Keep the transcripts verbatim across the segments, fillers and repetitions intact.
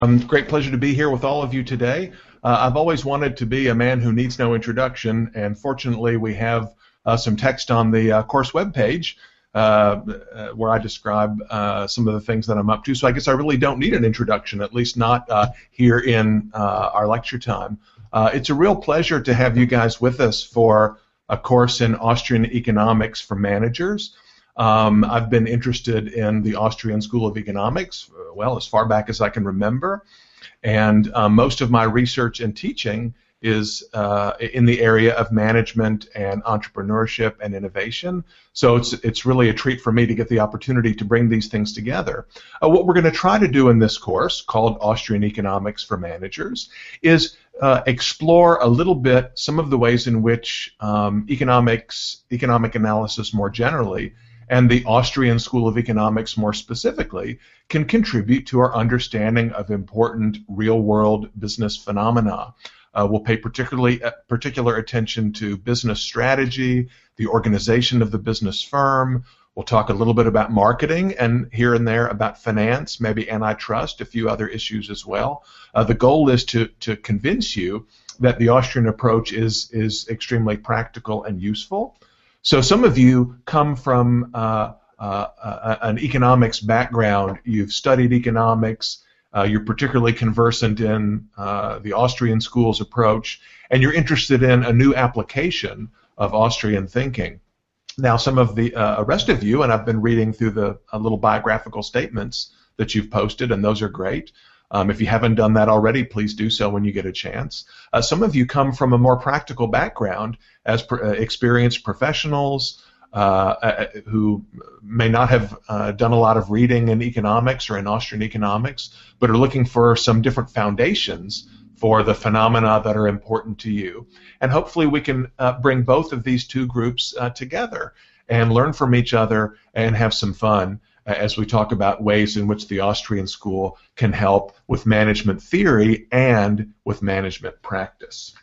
Um, great pleasure to be here with all of you today. Uh, I've always wanted to be a man who needs no introduction, and fortunately we have uh, some text on the uh, course webpage uh, uh, where I describe uh, some of the things that I'm up to. So I guess I really don't need an introduction, at least not uh, here in uh, our lecture time. Uh, it's a real pleasure to have you guys with us for a course in Austrian economics for managers. Um, I've been interested in the Austrian School of Economics, uh, well, as far back as I can remember, and uh, most of my research and teaching is uh, in the area of management and entrepreneurship and innovation. So it's it's really a treat for me to get the opportunity to bring these things together. Uh, what we're going to try to do in this course, called Austrian Economics for Managers, is uh, explore a little bit some of the ways in which um, economics, economic analysis more generally, and the Austrian School of Economics more specifically, can contribute to our understanding of important real-world business phenomena. Uh, we'll pay particularly uh, particular attention to business strategy, the organization of the business firm. We'll talk a little bit about marketing and here and there about finance, maybe antitrust, a few other issues as well. Uh, the goal is to, to convince you that the Austrian approach is, is extremely practical and useful. So some of you come from uh, uh, uh, an economics background. You've studied economics. Uh, you're particularly conversant in uh, the Austrian school's approach, and you're interested in a new application of Austrian thinking. Now, some of the uh, rest of you, and I've been reading through the uh, little biographical statements that you've posted, and those are great. Um, if you haven't done that already, please do so when you get a chance. Uh, some of you come from a more practical background as per, uh, experienced professionals uh, uh, who may not have uh, done a lot of reading in economics or in Austrian economics, but are looking for some different foundations for the phenomena that are important to you. And hopefully we can uh, bring both of these two groups uh, together and learn from each other and have some fun as we talk about ways in which the Austrian school can help with management theory and with management practice.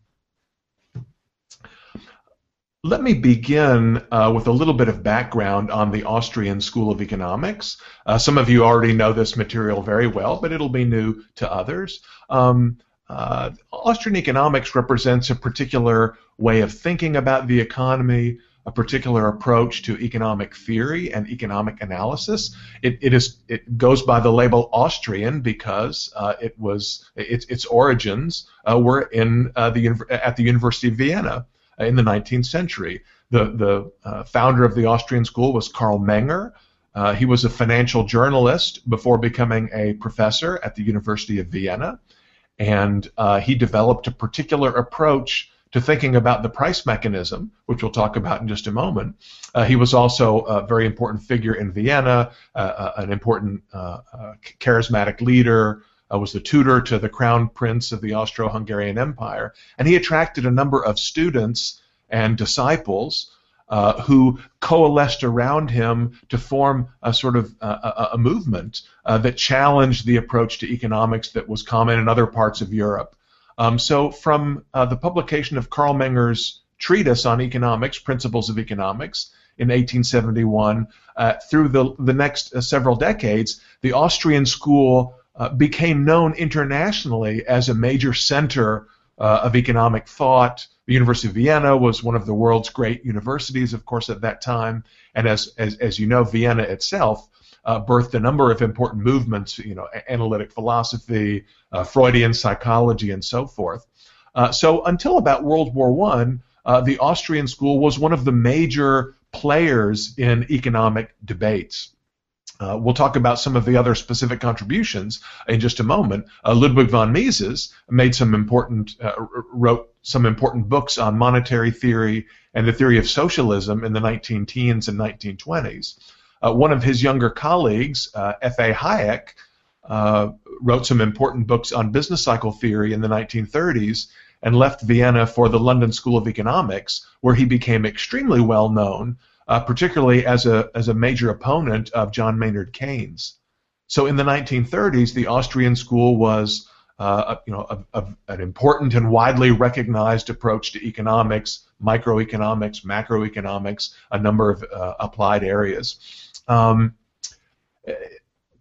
Let me begin uh, with a little bit of background on the Austrian School of Economics. Uh, some of you already know this material very well, but it'll be new to others. Um, uh, Austrian economics represents a particular way of thinking about the economy, a particular approach to economic theory and economic analysis. It, it is it goes by the label Austrian because uh, it was its its origins uh, were in uh, the at the University of Vienna uh, in the nineteenth century. The the uh, founder of the Austrian school was Karl Menger. Uh, he was a financial journalist before becoming a professor at the University of Vienna, and uh, he developed a particular approach to thinking about the price mechanism, which we'll talk about in just a moment. Uh, he was also a very important figure in Vienna, uh, an important uh, uh, charismatic leader, uh, was the tutor to the crown prince of the Austro-Hungarian Empire, and he attracted a number of students and disciples uh, who coalesced around him to form a sort of uh, a, a movement uh, that challenged the approach to economics that was common in other parts of Europe. Um, so from uh, the publication of Karl Menger's treatise on economics, Principles of Economics, in eighteen seventy-one, uh, through the, the next uh, several decades, the Austrian school uh, became known internationally as a major center uh, of economic thought. The University of Vienna was one of the world's great universities, of course, at that time, and as, as, as you know, Vienna itself Uh, birthed a number of important movements, you know, analytic philosophy, uh, Freudian psychology, and so forth. Uh, so until about World War One, uh, the Austrian school was one of the major players in economic debates. Uh, we'll talk about some of the other specific contributions in just a moment. Uh, Ludwig von Mises made some important, uh, wrote some important books on monetary theory and the theory of socialism in the nineteen teens and nineteen twenties. Uh, one of his younger colleagues, uh, F A Hayek, uh, wrote some important books on business cycle theory in the nineteen thirties and left Vienna for the London School of Economics, where he became extremely well known, uh, particularly as a, as a major opponent of John Maynard Keynes. So in the nineteen thirties, the Austrian school was uh, a, you know, a, a, an important and widely recognized approach to economics, microeconomics, macroeconomics, a number of uh, applied areas. Um,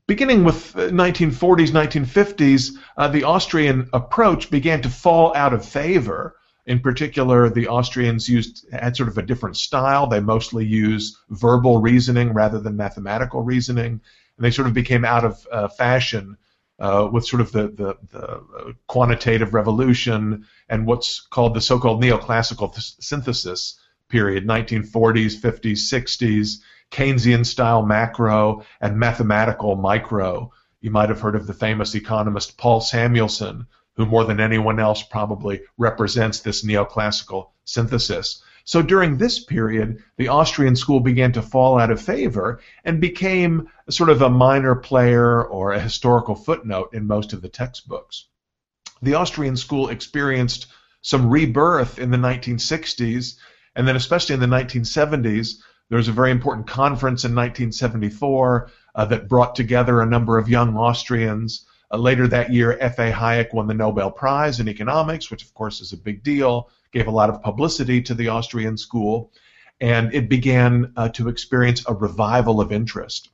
beginning with nineteen forties, nineteen fifties, uh, the Austrian approach began to fall out of favor. In particular, the Austrians used had sort of a different style. They mostly use verbal reasoning rather than mathematical reasoning, and they sort of became out of uh, fashion uh, with sort of the, the, the quantitative revolution and what's called the so-called neoclassical th- synthesis period, nineteen forties, fifties, sixties, Keynesian-style macro and mathematical micro. You might have heard of the famous economist Paul Samuelson, who more than anyone else probably represents this neoclassical synthesis. So during this period, the Austrian school began to fall out of favor and became sort of a minor player or a historical footnote in most of the textbooks. The Austrian school experienced some rebirth in the nineteen sixties, and then especially in the nineteen seventies, there was a very important conference in nineteen seventy-four uh, that brought together a number of young Austrians. Uh, later that year, F A Hayek won the Nobel Prize in economics, which of course is a big deal, gave a lot of publicity to the Austrian school, and it began uh, to experience a revival of interest.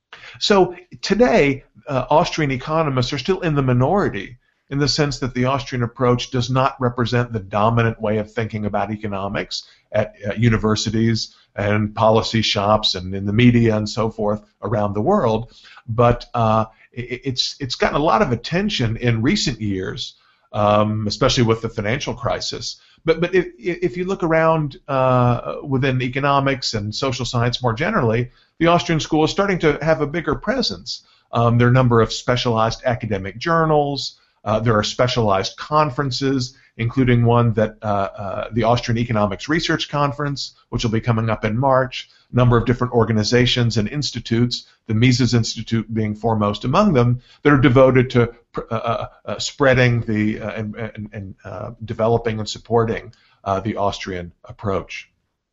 So today, uh, Austrian economists are still in the minority in the sense that the Austrian approach does not represent the dominant way of thinking about economics at uh, universities and policy shops and in the media and so forth around the world, but uh, it's it's gotten a lot of attention in recent years, um, especially with the financial crisis. But but if, if you look around uh, within economics and social science more generally, the Austrian school is starting to have a bigger presence. Um, there are a number of specialized academic journals. Uh, there are specialized conferences, including one that uh, uh, the Austrian Economics Research Conference, which will be coming up in March. A number of different organizations and institutes, the Mises Institute being foremost among them, that are devoted to uh, uh, spreading the uh, and, and, and uh, developing and supporting uh, the Austrian approach.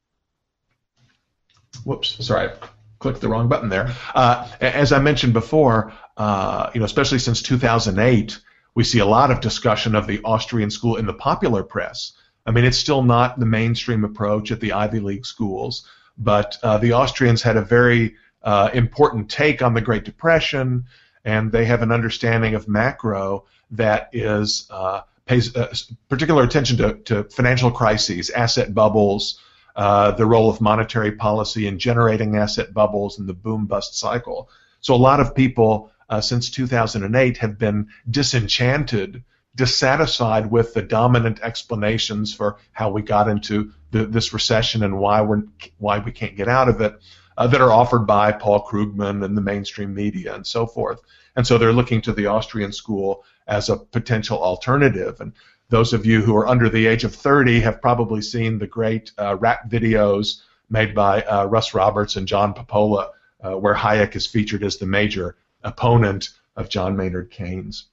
Whoops, sorry, I clicked the wrong button there. Uh, as I mentioned before, uh, you know, especially since two thousand eight. We see a lot of discussion of the Austrian school in the popular press. I mean, it's still not the mainstream approach at the Ivy League schools, but uh, the Austrians had a very uh, important take on the Great Depression, and they have an understanding of macro that is uh, pays uh, particular attention to, to financial crises, asset bubbles, uh, the role of monetary policy in generating asset bubbles and the boom-bust cycle. So a lot of people Uh, since two thousand eight have been disenchanted, dissatisfied with the dominant explanations for how we got into the, this recession and why we're why we can't get out of it uh, that are offered by Paul Krugman and the mainstream media and so forth. And so they're looking to the Austrian school as a potential alternative. And those of you who are under the age of thirty have probably seen the great uh, rap videos made by uh, Russ Roberts and John Popola, uh, where Hayek is featured as the major opponent of John Maynard Keynes.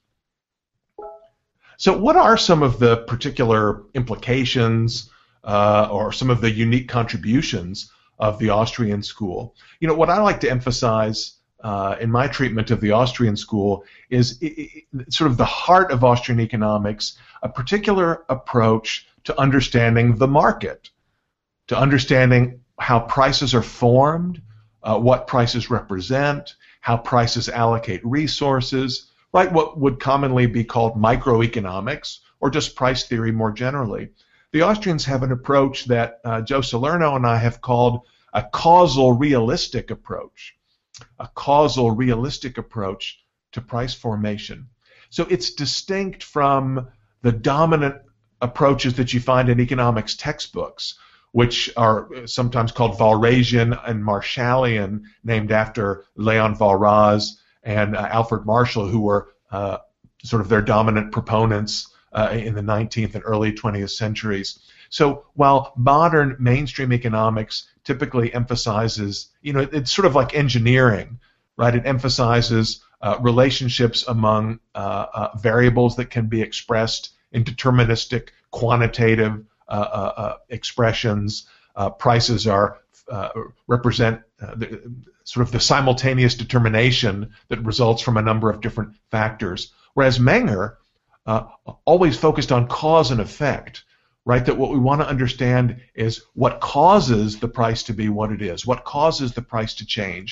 So what are some of the particular implications uh, or some of the unique contributions of the Austrian school? You know, what I like to emphasize uh, in my treatment of the Austrian school is it, it, sort of the heart of Austrian economics, a particular approach to understanding the market, to understanding how prices are formed, uh, what prices represent, how prices allocate resources, right? What would commonly be called microeconomics or just price theory more generally. The Austrians have an approach that uh, Joe Salerno and I have called a causal realistic approach, a causal realistic approach to price formation. So it's distinct from the dominant approaches that you find in economics textbooks, which are sometimes called Walrasian and Marshallian, named after Leon Walras and uh, Alfred Marshall, who were uh, sort of their dominant proponents uh, in the nineteenth and early twentieth centuries. So while modern mainstream economics typically emphasizes, you know, it's sort of like engineering, right? It emphasizes uh, relationships among uh, uh, variables that can be expressed in deterministic, quantitative Uh, uh, uh, expressions. Uh, prices are uh, represent uh, the, sort of the simultaneous determination that results from a number of different factors. Whereas Menger uh, always focused on cause and effect, right? That what we want to understand is what causes the price to be what it is, what causes the price to change.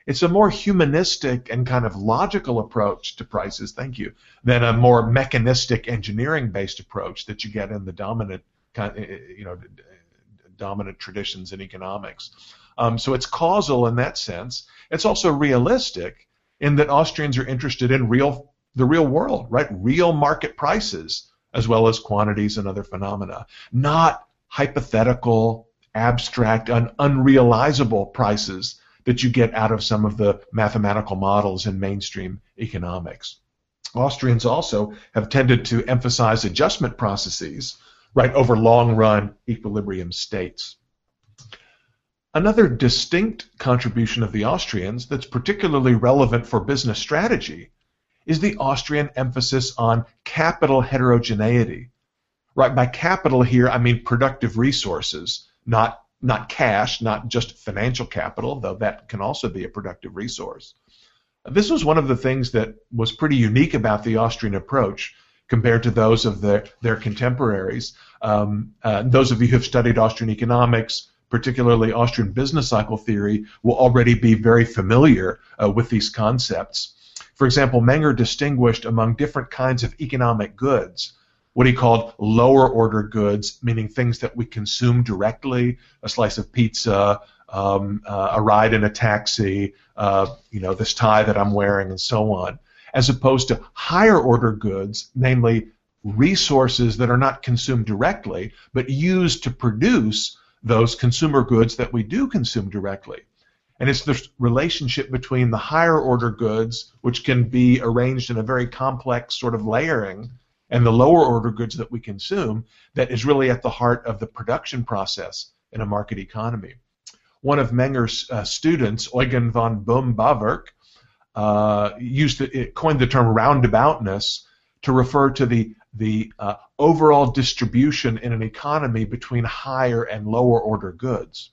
It's a more humanistic and kind of logical approach to prices, thank you, than a more mechanistic engineering-based approach that you get in the dominant, you know, dominant traditions in economics. Um, so it's causal in that sense. It's also realistic in that Austrians are interested in real, the real world, right? Real market prices, as well as quantities and other phenomena, not hypothetical, abstract, and unrealizable prices that you get out of some of the mathematical models in mainstream economics. Austrians also have tended to emphasize adjustment processes, right, over long-run equilibrium states. Another distinct contribution of the Austrians that's particularly relevant for business strategy is the Austrian emphasis on capital heterogeneity. Right, by capital here, I mean productive resources, not, not cash, not just financial capital, though that can also be a productive resource. This was one of the things that was pretty unique about the Austrian approach compared to those of their, their contemporaries. Um, uh, those of you who have studied Austrian economics, particularly Austrian business cycle theory, will already be very familiar uh, with these concepts. For example, Menger distinguished among different kinds of economic goods what he called lower order goods, meaning things that we consume directly, a slice of pizza, um, uh, a ride in a taxi, uh, you know, this tie that I'm wearing, and so on, as opposed to higher order goods, namely resources that are not consumed directly, but used to produce those consumer goods that we do consume directly. And it's the relationship between the higher order goods, which can be arranged in a very complex sort of layering, and the lower order goods that we consume, that is really at the heart of the production process in a market economy. One of Menger's uh, students, Eugen von Bohm-Bawerk, uh, used to, it coined the term roundaboutness to refer to the the uh, overall distribution in an economy between higher and lower order goods.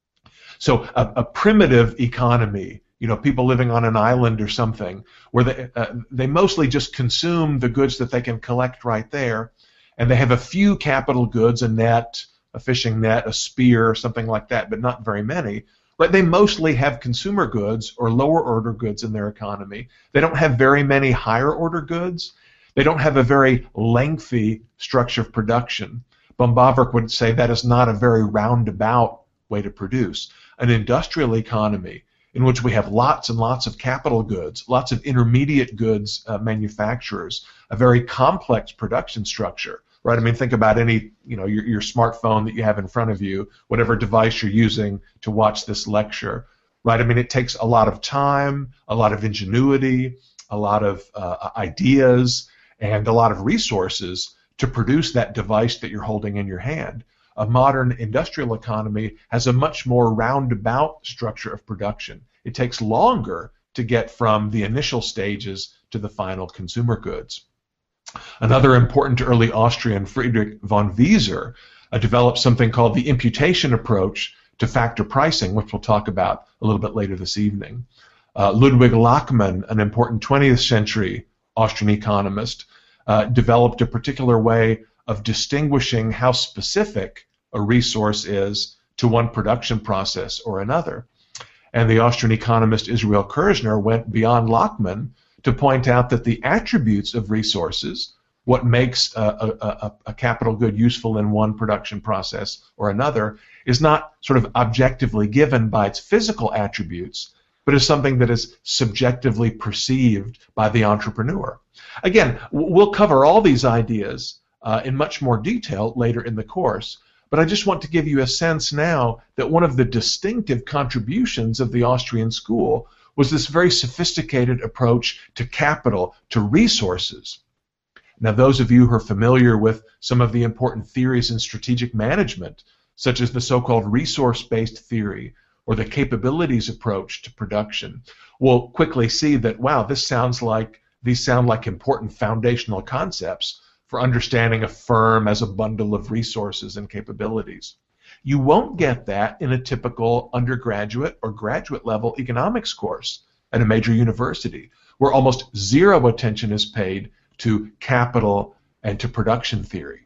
So a, a primitive economy, you know, people living on an island or something, where they, uh, they mostly just consume the goods that they can collect right there, and they have a few capital goods, a net, a fishing net, a spear, something like that, but not very many. Right? They mostly have consumer goods or lower order goods in their economy. They don't have very many higher order goods. They don't have a very lengthy structure of production. Bohm-Bawerk would say that is not a very roundabout way to produce. An industrial economy in which we have lots and lots of capital goods, lots of intermediate goods uh, manufacturers, a very complex production structure, right? I mean, think about any, you know, your, your smartphone that you have in front of you, whatever device you're using to watch this lecture, right? I mean, it takes a lot of time, a lot of ingenuity, a lot of uh, ideas, and a lot of resources to produce that device that you're holding in your hand. A modern industrial economy has a much more roundabout structure of production. It takes longer to get from the initial stages to the final consumer goods. Another important early Austrian, Friedrich von Wieser, uh, developed something called the imputation approach to factor pricing, which we'll talk about a little bit later this evening. Uh, Ludwig Lachmann, an important twentieth century Austrian economist, uh, developed a particular way of distinguishing how specific a resource is to one production process or another. And the Austrian economist Israel Kirzner went beyond Lachmann to point out that the attributes of resources, what makes a, a, a, a capital good useful in one production process or another, is not sort of objectively given by its physical attributes, but is something that is subjectively perceived by the entrepreneur. Again, we'll cover all these ideas uh, in much more detail later in the course, but I just want to give you a sense now that one of the distinctive contributions of the Austrian school was this very sophisticated approach to capital, to resources. Now, those of you who are familiar with some of the important theories in strategic management, such as the so-called resource-based theory or the capabilities approach to production, will quickly see that, wow, this sounds like, these sound like important foundational concepts for understanding a firm as a bundle of resources and capabilities. You won't get that in a typical undergraduate or graduate level economics course at a major university, where almost zero attention is paid to capital and to production theory.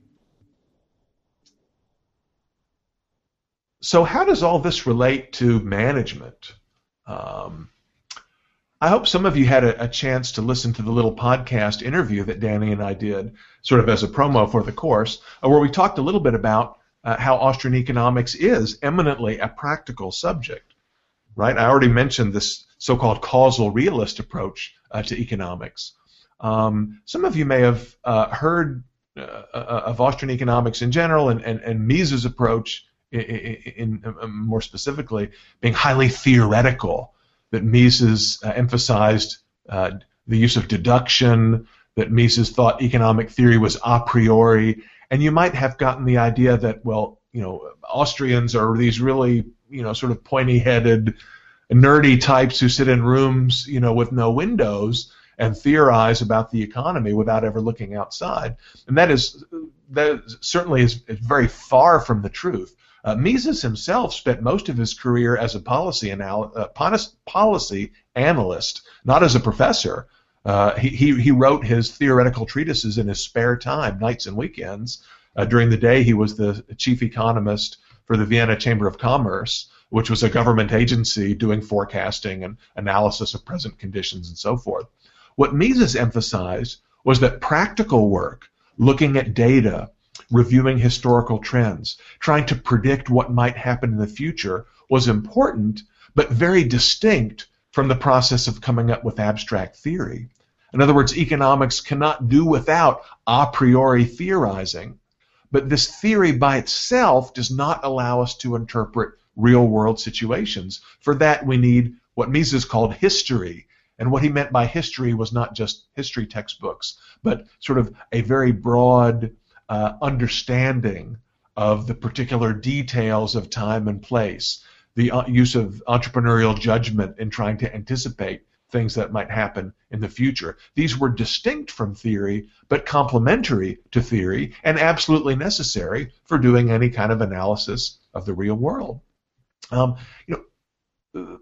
So how does all this relate to management? Um, I hope some of you had a, a chance to listen to the little podcast interview that Danny and I did, sort of as a promo for the course, uh, where we talked a little bit about uh, how Austrian economics is eminently a practical subject, right? I already mentioned this so-called causal realist approach uh, to economics. Um, some of you may have uh, heard uh, of Austrian economics in general, and, and, and Mises' approach in, in, in, more specifically being highly theoretical, that Mises uh, emphasized uh, the use of deduction, that Mises thought economic theory was a priori, and you might have gotten the idea that, well, you know, Austrians are these really, you know, sort of pointy-headed, nerdy types who sit in rooms, you know, with no windows and theorize about the economy without ever looking outside. And that is, that certainly is, is very far from the truth. Uh, Mises himself spent most of his career as a policy, anal- uh, policy analyst, not as a professor. Uh, he, he, he wrote his theoretical treatises in his spare time, nights and weekends. Uh, during the day, he was the chief economist for the Vienna Chamber of Commerce, which was a government agency doing forecasting and analysis of present conditions and so forth. What Mises emphasized was that practical work, looking at data, reviewing historical trends, trying to predict what might happen in the future, was important, but very distinct from the process of coming up with abstract theory. In other words, economics cannot do without a priori theorizing, but this theory by itself does not allow us to interpret real-world situations. For that, we need what Mises called history. And what he meant by history was not just history textbooks, but sort of a very broad uh, understanding of the particular details of time and place, the uh, use of entrepreneurial judgment in trying to anticipate things that might happen in the future. These were distinct from theory, but complementary to theory and absolutely necessary for doing any kind of analysis of the real world. Um, you know,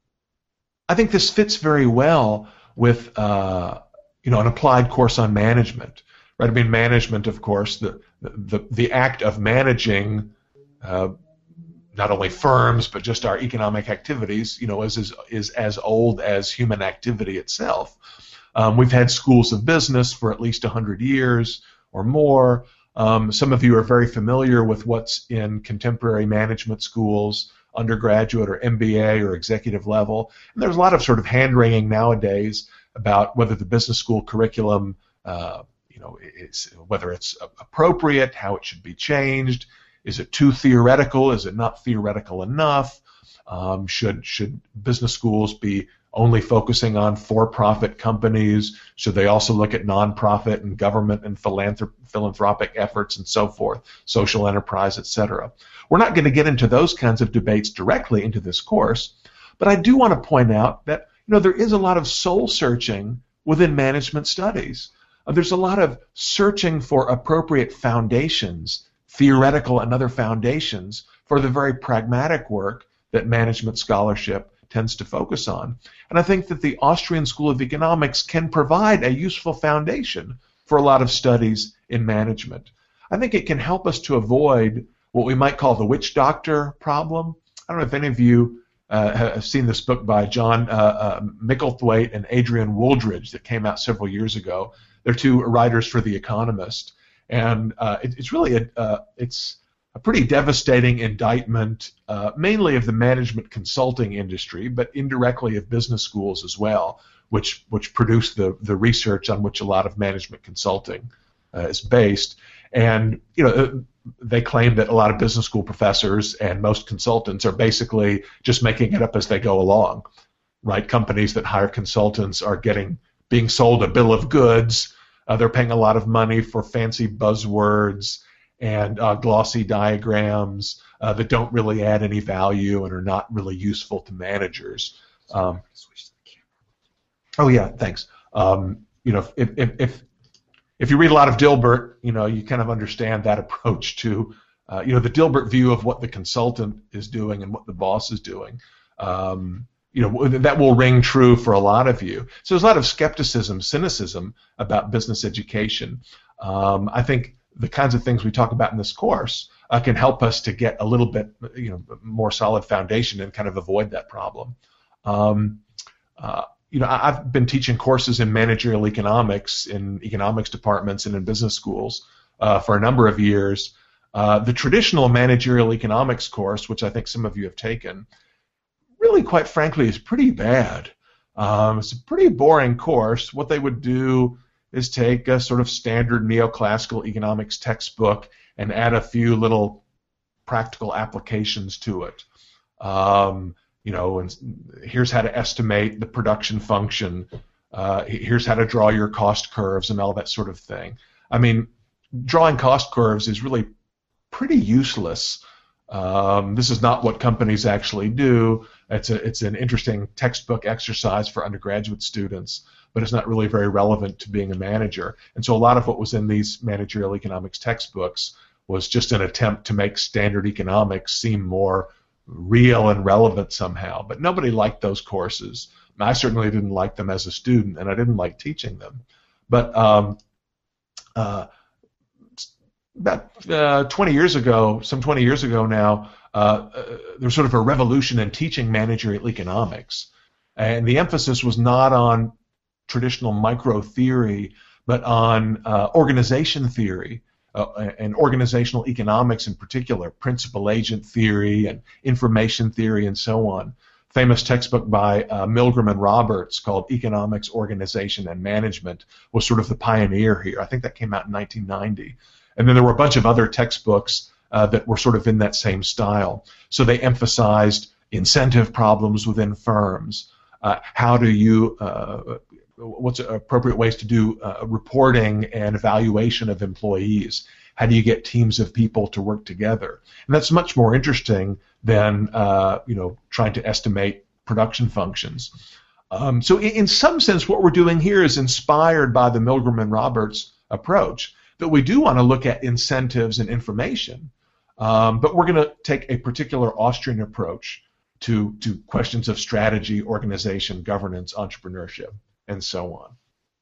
I think this fits very well with uh, you know, an applied course on management, right? I mean, management, of course, the the the act of managing uh, not only firms but just our economic activities, you know, is is, is as old as human activity itself. Um, we've had schools of business for at least a hundred years or more. Um, some of you are very familiar with what's in contemporary management schools, undergraduate or M B A or executive level. And there's a lot of sort of hand-wringing nowadays about whether the business school curriculum, uh, you know, is, whether it's appropriate, how it should be changed. Is it too theoretical? Is it not theoretical enough? Um, should should business schools be only focusing on for-profit companies? Should they also look at nonprofit and government and philanthrop- philanthropic efforts and so forth, social enterprise, et cetera? We're not going to get into those kinds of debates directly into this course, but I do want to point out that, you know, there is a lot of soul-searching within management studies. Uh, there's a lot of searching for appropriate foundations, theoretical and other foundations, for the very pragmatic work that management scholarship tends to focus on. And I think that the Austrian School of Economics can provide a useful foundation for a lot of studies in management. I think it can help us to avoid what we might call the witch doctor problem. I don't know if any of you uh, have seen this book by John uh, uh, Micklethwaite and Adrian Wooldridge that came out several years ago. They're two writers for The Economist, and uh, it, it's really a uh, it's a pretty devastating indictment, uh, mainly of the management consulting industry, but indirectly of business schools as well, which which produce the the research on which a lot of management consulting uh, is based. And you know, they claim that a lot of business school professors and most consultants are basically just making it up as they go along, right? Companies that hire consultants are getting being sold a bill of goods. Uh, they're paying a lot of money for fancy buzzwords and uh, glossy diagrams uh, that don't really add any value and are not really useful to managers. Um, oh yeah, thanks. Um, you know, if, if if if you read a lot of Dilbert, you know, you kind of understand that approach to, uh, you know, the Dilbert view of what the consultant is doing and what the boss is doing. Um, you know, that will ring true for a lot of you. So there's a lot of skepticism, cynicism about business education. Um, I think the kinds of things we talk about in this course uh, can help us to get a little bit, you know, more solid foundation and kind of avoid that problem. Um, uh, you know, I- I've been teaching courses in managerial economics in economics departments and in business schools uh, for a number of years. Uh, the traditional managerial economics course, which I think some of you have taken, really, quite frankly, is pretty bad. Um, it's a pretty boring course. What they would do is take a sort of standard neoclassical economics textbook and add a few little practical applications to it. Um, you know, and here's how to estimate the production function. Uh, here's how to draw your cost curves and all that sort of thing. I mean, drawing cost curves is really pretty useless. Um, this is not what companies actually do. It's a, it's an interesting textbook exercise for undergraduate students, but it's not really very relevant to being a manager. And so a lot of what was in these managerial economics textbooks was just an attempt to make standard economics seem more real and relevant somehow. But nobody liked those courses. I certainly didn't like them as a student, and I didn't like teaching them. But um, uh, about uh, twenty years ago, some twenty years ago now, uh, uh, there was sort of a revolution in teaching managerial economics. And the emphasis was not on traditional micro theory, but on uh, organization theory. Uh, and organizational economics in particular, principal agent theory and information theory and so on. Famous textbook by uh, Milgram and Roberts called Economics, Organization, and Management was sort of the pioneer here. I think that came out in nineteen ninety. And then there were a bunch of other textbooks uh, that were sort of in that same style. So they emphasized incentive problems within firms. Uh, how do you uh, what's appropriate ways to do uh, reporting and evaluation of employees? How do you get teams of people to work together? And that's much more interesting than uh, you know trying to estimate production functions. Um, so in, in some sense, what we're doing here is inspired by the Milgram and Roberts approach, that we do want to look at incentives and information, um, but we're going to take a particular Austrian approach to, to questions of strategy, organization, governance, entrepreneurship, and so on.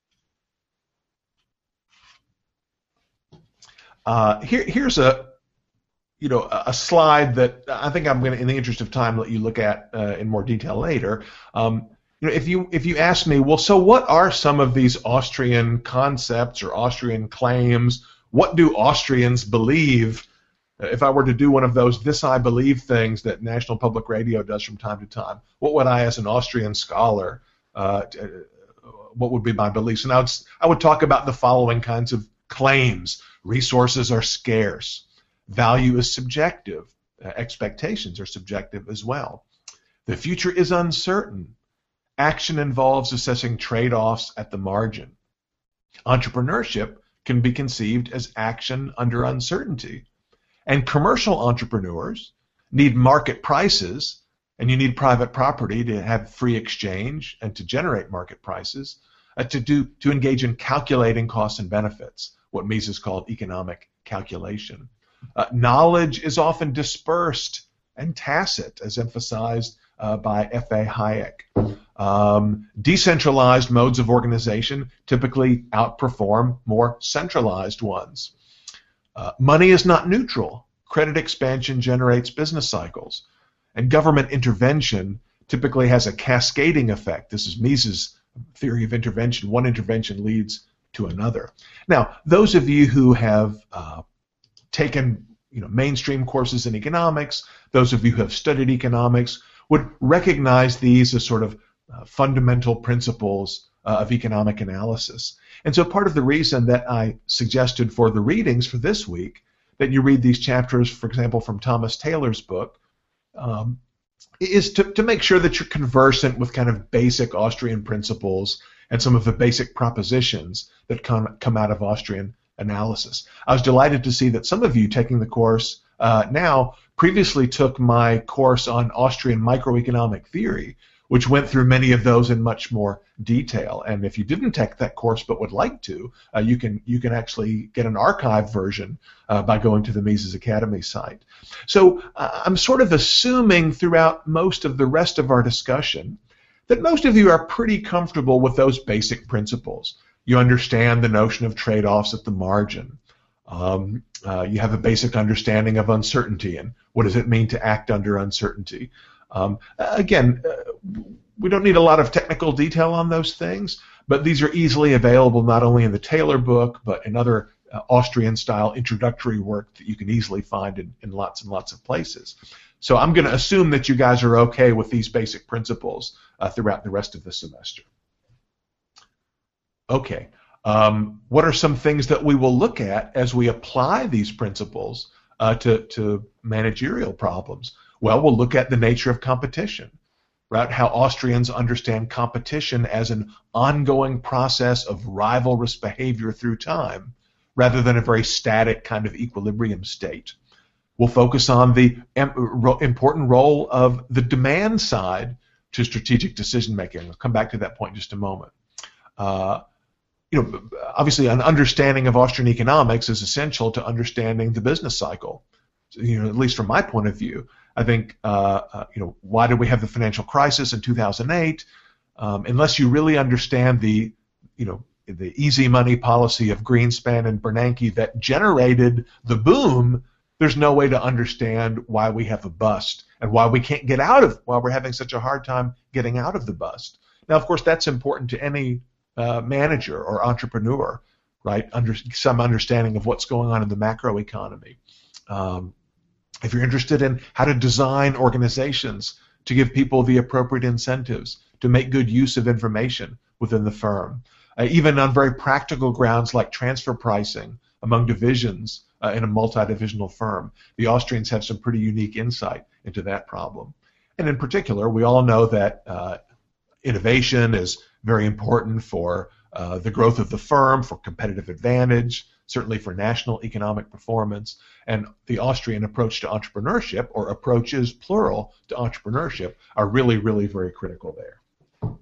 Uh, here, here's a, you know, a slide that I think I'm going to, in the interest of time, let you look at uh, in more detail later. Um, you know, if you if you ask me, well, so what are some of these Austrian concepts or Austrian claims? What do Austrians believe? If I were to do one of those "this I believe" things that National Public Radio does from time to time, what would I, as an Austrian scholar, uh, what would be my beliefs? And I would, I would talk about the following kinds of claims. Resources are scarce. Value is subjective. Uh, expectations are subjective as well. The future is uncertain. Action involves assessing trade-offs at the margin. Entrepreneurship can be conceived as action under uncertainty. And commercial entrepreneurs need market prices, and you need private property to have free exchange and to generate market prices, uh, to do to engage in calculating costs and benefits, what Mises called economic calculation. Uh, knowledge is often dispersed and tacit, as emphasized uh, by F A Hayek. Um, decentralized modes of organization typically outperform more centralized ones. Uh, money is not neutral. Credit expansion generates business cycles. And government intervention typically has a cascading effect. This is Mises' theory of intervention. One intervention leads to another. Now, those of you who have uh, taken you know, mainstream courses in economics, those of you who have studied economics, would recognize these as sort of uh, fundamental principles uh, of economic analysis. And so part of the reason that I suggested for the readings for this week that you read these chapters, for example, from Thomas Taylor's book, um, is to, to make sure that you're conversant with kind of basic Austrian principles and some of the basic propositions that come, come out of Austrian analysis. I was delighted to see that some of you taking the course uh, now previously took my course on Austrian microeconomic theory, which went through many of those in much more detail. And if you didn't take that course but would like to, uh, you can you can actually get an archived version uh, by going to the Mises Academy site. So uh, I'm sort of assuming throughout most of the rest of our discussion that most of you are pretty comfortable with those basic principles. You understand the notion of trade-offs at the margin. Um, uh, you have a basic understanding of uncertainty and what does it mean to act under uncertainty. Um, again, uh, we don't need a lot of technical detail on those things, but these are easily available not only in the Taylor book, but in other uh, Austrian-style introductory work that you can easily find in, in lots and lots of places. So I'm going to assume that you guys are okay with these basic principles uh, throughout the rest of the semester. Okay, um, what are some things that we will look at as we apply these principles uh, to, to managerial problems? Well, we'll look at the nature of competition, right? How Austrians understand competition as an ongoing process of rivalrous behavior through time, rather than a very static kind of equilibrium state. We'll focus on the important role of the demand side to strategic decision making. We'll come back to that point in just a moment. Uh, you know, obviously, an understanding of Austrian economics is essential to understanding the business cycle. You know, at least from my point of view, I think, uh, uh, you know, why did we have the financial crisis in two thousand eight? Um, unless you really understand the, you know, the easy money policy of Greenspan and Bernanke that generated the boom, there's no way to understand why we have a bust and why we can't get out of, why we're having such a hard time getting out of the bust. Now, of course, that's important to any uh, manager or entrepreneur, right? Under some understanding of what's going on in the macroeconomy. Um, if you're interested in how to design organizations to give people the appropriate incentives to make good use of information within the firm, uh, even on very practical grounds like transfer pricing among divisions uh, in a multi-divisional firm, the Austrians have some pretty unique insight into that problem. And in particular, we all know that uh, innovation is very important for uh, the growth of the firm, for competitive advantage, certainly for national economic performance, and the Austrian approach to entrepreneurship, or approaches, plural, to entrepreneurship, are really, really very critical there.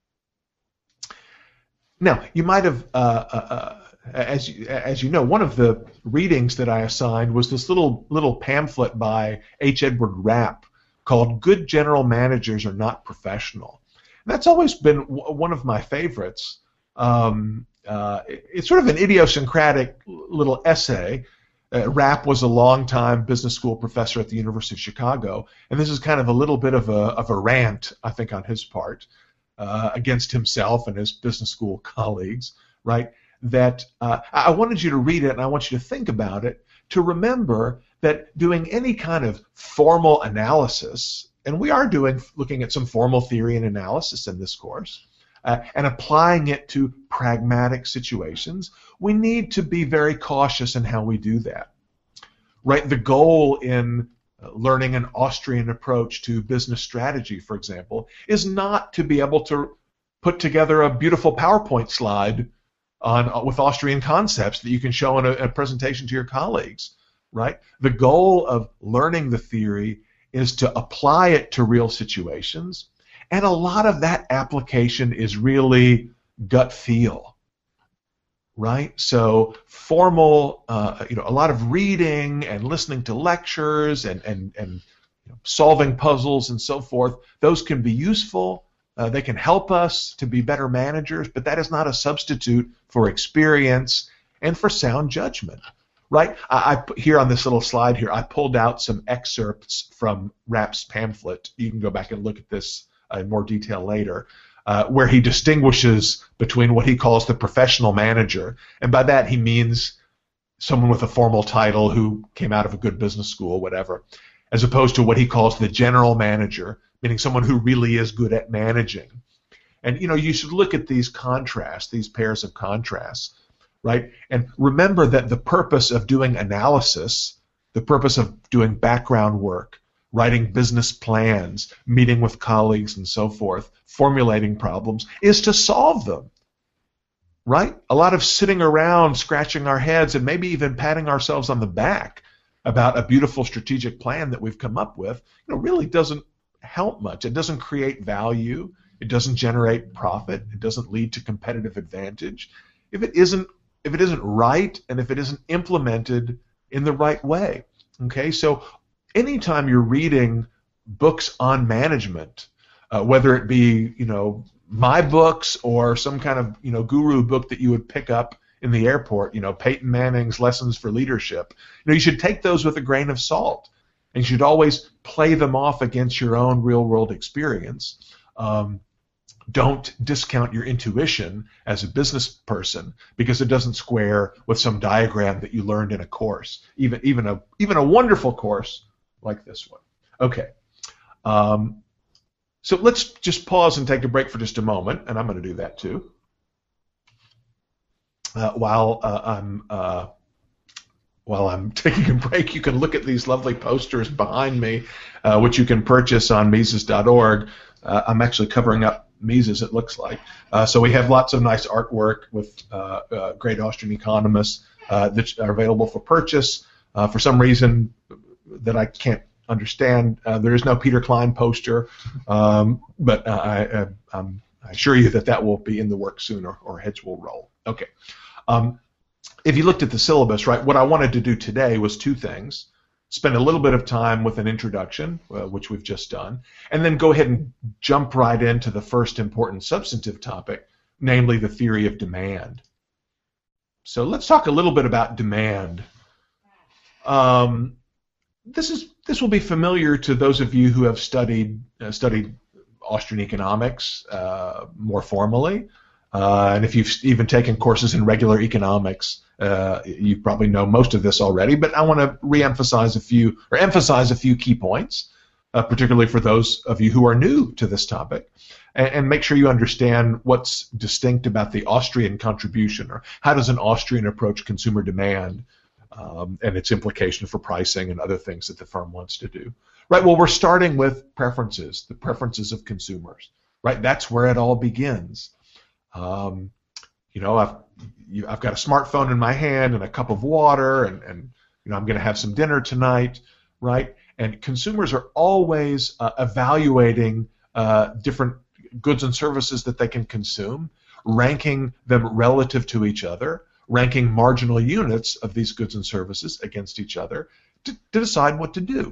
Now, you might have, uh, uh, as, you, as you know, one of the readings that I assigned was this little, little pamphlet by H. Edward Rapp called Good General Managers Are Not Professional. And that's always been w one of my favorites. Um, Uh, it's sort of an idiosyncratic little essay. Uh, Rapp was a longtime business school professor at the University of Chicago, and this is kind of a little bit of a, of a rant, I think, on his part uh, against himself and his business school colleagues, right? That uh, I wanted you to read it, and I want you to think about it, to remember that doing any kind of formal analysis, and we are doing looking at some formal theory and analysis in this course, Uh, and applying it to pragmatic situations, we need to be very cautious in how we do that. Right? The goal in uh, learning an Austrian approach to business strategy, for example, is not to be able to put together a beautiful PowerPoint slide on uh, with Austrian concepts that you can show in a, a presentation to your colleagues. Right? The goal of learning the theory is to apply it to real situations. And a lot of that application is really gut feel, right? So formal, uh, you know, a lot of reading and listening to lectures and and and you know, solving puzzles and so forth. Those can be useful. Uh, they can help us to be better managers, but that is not a substitute for experience and for sound judgment, right? I, I here on this little slide here, I pulled out some excerpts from Rapp's pamphlet. You can go back and look at this Uh, in more detail later, uh, where he distinguishes between what he calls the professional manager, and by that he means someone with a formal title who came out of a good business school, whatever, as opposed to what he calls the general manager, meaning someone who really is good at managing. And you know, you should look at these contrasts, these pairs of contrasts, right? And remember that the purpose of doing analysis, the purpose of doing background work, writing business plans, meeting with colleagues and so forth, formulating problems, is to solve them, right? A lot of sitting around scratching our heads and maybe even patting ourselves on the back about a beautiful strategic plan that we've come up with, you know, really doesn't help much. It doesn't create value. It doesn't generate profit. It doesn't lead to competitive advantage if it isn't if it isn't right and if it isn't implemented in the right way. Okay, so anytime you're reading books on management, uh, whether it be, you know, my books or some kind of, you know, guru book that you would pick up in the airport, you know, Peyton Manning's Lessons for Leadership, you know, you should take those with a grain of salt, and you should always play them off against your own real-world experience. Um, don't discount your intuition as a business person because it doesn't square with some diagram that you learned in a course, even even a even a wonderful course like this one. Okay. Um, so let's just pause and take a break for just a moment, and I'm going to do that too. Uh, while uh, I'm uh, while I'm taking a break, you can look at these lovely posters behind me, uh, which you can purchase on Mises dot org. Uh, I'm actually covering up Mises, it looks like. Uh, so we have lots of nice artwork with uh, uh, great Austrian economists uh, that are available for purchase. Uh, for some reason that I can't understand, uh, there is no Peter Klein poster, um, but uh, I, I, I'm, I assure you that that will be in the works soon, or, or heads will roll. Okay. Um, if you looked at the syllabus, right, what I wanted to do today was two things. Spend a little bit of time with an introduction, uh, which we've just done, and then go ahead and jump right into the first important substantive topic, namely the theory of demand. So let's talk a little bit about demand. Um, this is this will be familiar to those of you who have studied uh, studied Austrian economics uh, more formally, uh, and if you've even taken courses in regular economics, uh, you probably know most of this already. But I want to reemphasize a few or emphasize a few key points, uh, particularly for those of you who are new to this topic, and, and make sure you understand what's distinct about the Austrian contribution, or how does an Austrian approach consumer demand um, and its implication for pricing and other things that the firm wants to do. Right. Well, we're starting with preferences, the preferences of consumers. Right. That's where it all begins. Um, you know, I've you, I've got a smartphone in my hand and a cup of water, and, and you know, I'm going to have some dinner tonight, right? And consumers are always uh, evaluating uh, different goods and services that they can consume, ranking them relative to each other, ranking marginal units of these goods and services against each other to, to decide what to do,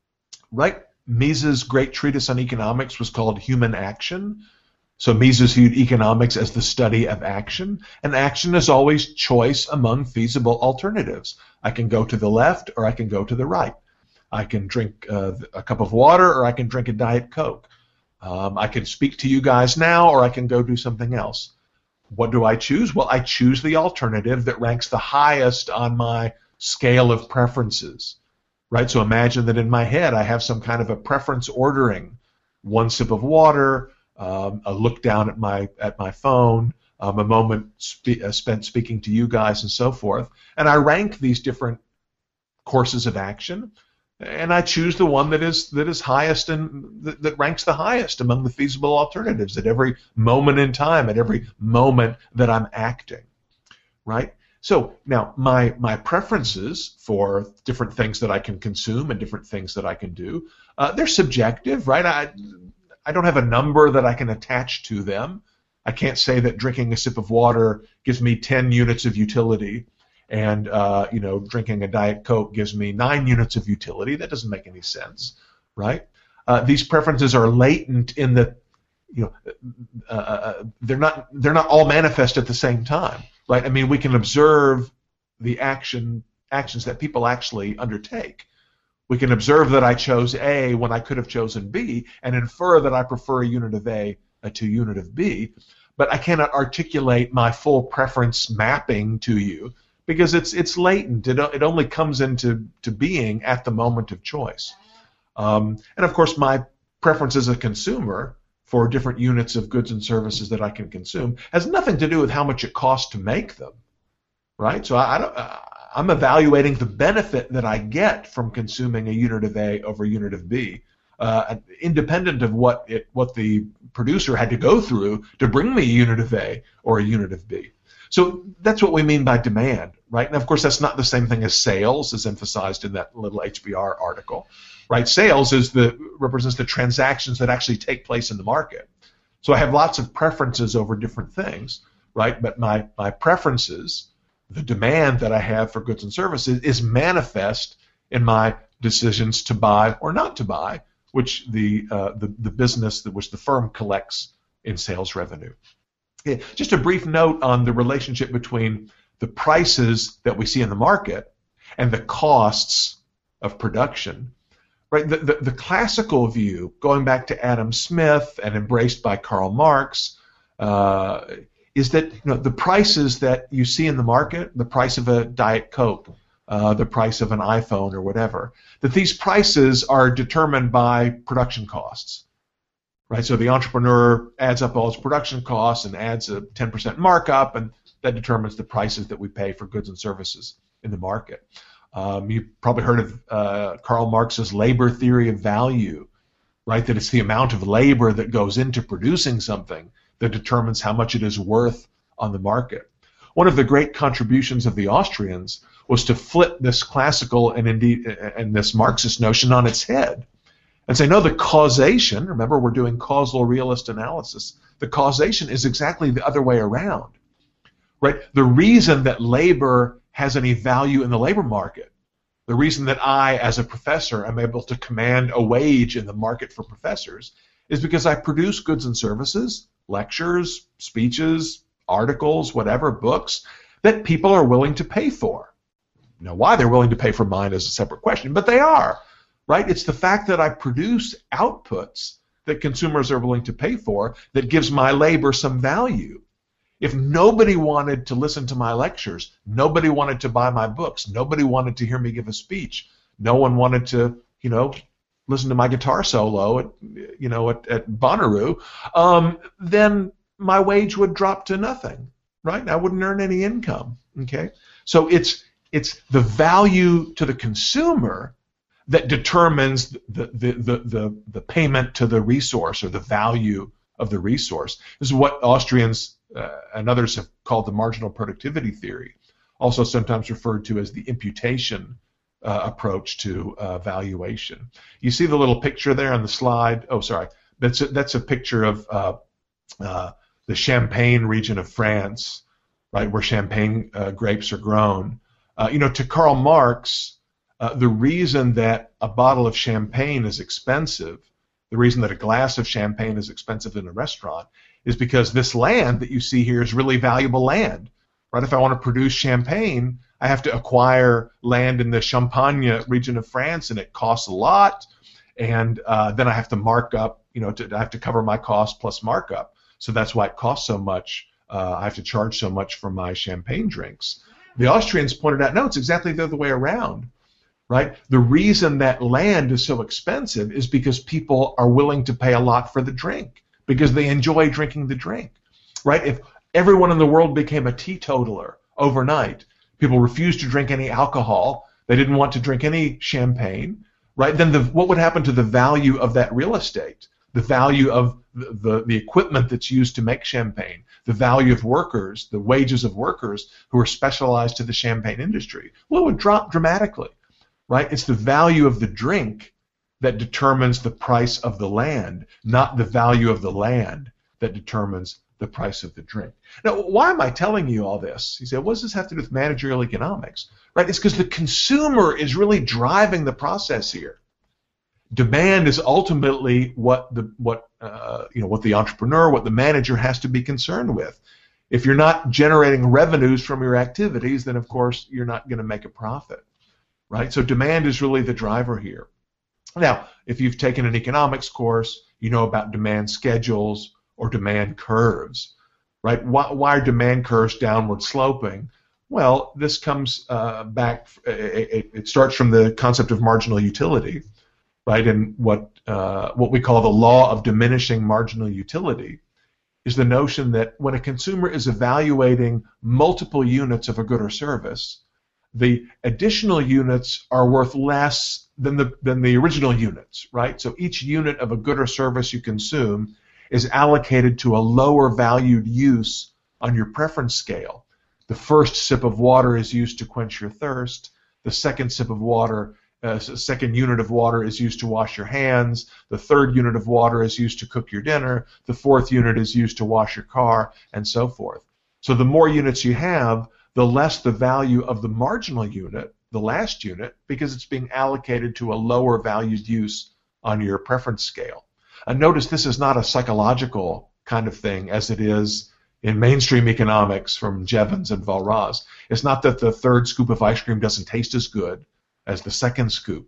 right? Mises' great treatise on economics was called Human Action. So Mises viewed economics as the study of action, and action is always choice among feasible alternatives. I can go to the left or I can go to the right. I can drink uh, a cup of water or I can drink a Diet Coke. Um, I can speak to you guys now or I can go do something else. What do I choose? Well, I choose the alternative that ranks the highest on my scale of preferences, right? So imagine that in my head I have some kind of a preference ordering, one sip of water, Um, a look down at my at my phone, um, a moment spe- uh, spent speaking to you guys, and so forth. And I rank these different courses of action, and I choose the one that is that is highest and that, that ranks the highest among the feasible alternatives at every moment in time, at every moment that I'm acting, right? So now my my preferences for different things that I can consume and different things that I can do, uh, they're subjective, right? I I don't have a number that I can attach to them. I can't say that drinking a sip of water gives me ten units of utility, and uh, you know, drinking a Diet Coke gives me nine units of utility. That doesn't make any sense, right? Uh, these preferences are latent in the, you know, uh, uh, they're not they're not all manifest at the same time, right? I mean, we can observe the action actions that people actually undertake. We can observe that I chose A when I could have chosen B, and infer that I prefer a unit of A to a unit of B, but I cannot articulate my full preference mapping to you because it's it's latent. It, it only comes into to being at the moment of choice. Um, and of course, my preference as a consumer for different units of goods and services that I can consume has nothing to do with how much it costs to make them, right? So I, I don't. Uh, I'm evaluating the benefit that I get from consuming a unit of A over a unit of B, uh, independent of what it, what the producer had to go through to bring me a unit of A or a unit of B. So that's what we mean by demand, right? And of course, that's not the same thing as sales, as emphasized in that little H B R article, right? Sales is the represents the transactions that actually take place in the market. So I have lots of preferences over different things, right? But my my preferences, the demand that I have for goods and services, is manifest in my decisions to buy or not to buy, which the uh, the, the business that which the firm collects in sales revenue. Yeah, just a brief note on the relationship between the prices that we see in the market and the costs of production. right? The, the, the classical view, going back to Adam Smith and embraced by Karl Marx, uh, is that you know the prices that you see in the market, the price of a Diet Coke, uh, the price of an iPhone or whatever, that these prices are determined by production costs, right? So the entrepreneur adds up all his production costs and adds a ten percent markup, and that determines the prices that we pay for goods and services in the market. Um, you've probably heard of uh, Karl Marx's labor theory of value, right? That it's the amount of labor that goes into producing something that determines how much it is worth on the market. One of the great contributions of the Austrians was to flip this classical and indeed and this Marxist notion on its head and say, no, the causation, remember we're doing causal realist analysis, the causation is exactly the other way around, right? The reason that labor has any value in the labor market, the reason that I, as a professor, am able to command a wage in the market for professors is because I produce goods and services, lectures, speeches, articles, whatever, books, that people are willing to pay for. Now, why they're willing to pay for mine is a separate question, but they are, right? It's the fact that I produce outputs that consumers are willing to pay for that gives my labor some value. If nobody wanted to listen to my lectures, nobody wanted to buy my books, nobody wanted to hear me give a speech, no one wanted to, you know, listen to my guitar solo at, you know, at, at Bonnaroo, um, then my wage would drop to nothing, right? I wouldn't earn any income, okay? So it's it's the value to the consumer that determines the the the the, the payment to the resource or the value of the resource. This is what Austrians uh, and others have called the marginal productivity theory, also sometimes referred to as the imputation uh, approach to uh, valuation. You see the little picture there on the slide? Oh, sorry. That's a, that's a picture of uh, uh, the Champagne region of France, right, where champagne uh, grapes are grown. Uh, you know, to Karl Marx, uh, the reason that a bottle of champagne is expensive, the reason that a glass of champagne is expensive in a restaurant, is because this land that you see here is really valuable land, right? If I want to produce champagne, I have to acquire land in the Champagne region of France, and it costs a lot, and uh, then I have to mark up, you know, to, I have to cover my cost plus markup. So that's why it costs so much. Uh, I have to charge so much for my champagne drinks. The Austrians pointed out, no, it's exactly the other way around, right? The reason that land is so expensive is because people are willing to pay a lot for the drink, because they enjoy drinking the drink, right? If everyone in the world became a teetotaler overnight, people refused to drink any alcohol, they didn't want to drink any champagne, right? Then the, what would happen to the value of that real estate, the value of the, the, the equipment that's used to make champagne, the value of workers, the wages of workers who are specialized to the champagne industry? Well, it would drop dramatically, right? It's the value of the drink that determines the price of the land, not the value of the land that determines the price of the drink. Now, why am I telling you all this? You say, what does this have to do with managerial economics? Right? It's because the consumer is really driving the process here. Demand is ultimately what the what uh, you know what the entrepreneur, what the manager has to be concerned with. If you're not generating revenues from your activities, then of course you're not going to make a profit, right? So demand is really the driver here. Now, if you've taken an economics course, you know about demand schedules or demand curves, right? Why, why are demand curves downward sloping? Well, this comes uh, back, it, it starts from the concept of marginal utility, right? And what, uh, what we call the law of diminishing marginal utility is the notion that when a consumer is evaluating multiple units of a good or service, the additional units are worth less than the than the original units, right? So each unit of a good or service you consume is allocated to a lower valued use on your preference scale. The first sip of water is used to quench your thirst. The second sip of water, uh, second unit of water is used to wash your hands. The third unit of water is used to cook your dinner. The fourth unit is used to wash your car, and so forth. So the more units you have, the less the value of the marginal unit, the last unit, because it's being allocated to a lower valued use on your preference scale. And notice this is not a psychological kind of thing as it is in mainstream economics from Jevons and Walras. It's not that the third scoop of ice cream doesn't taste as good as the second scoop,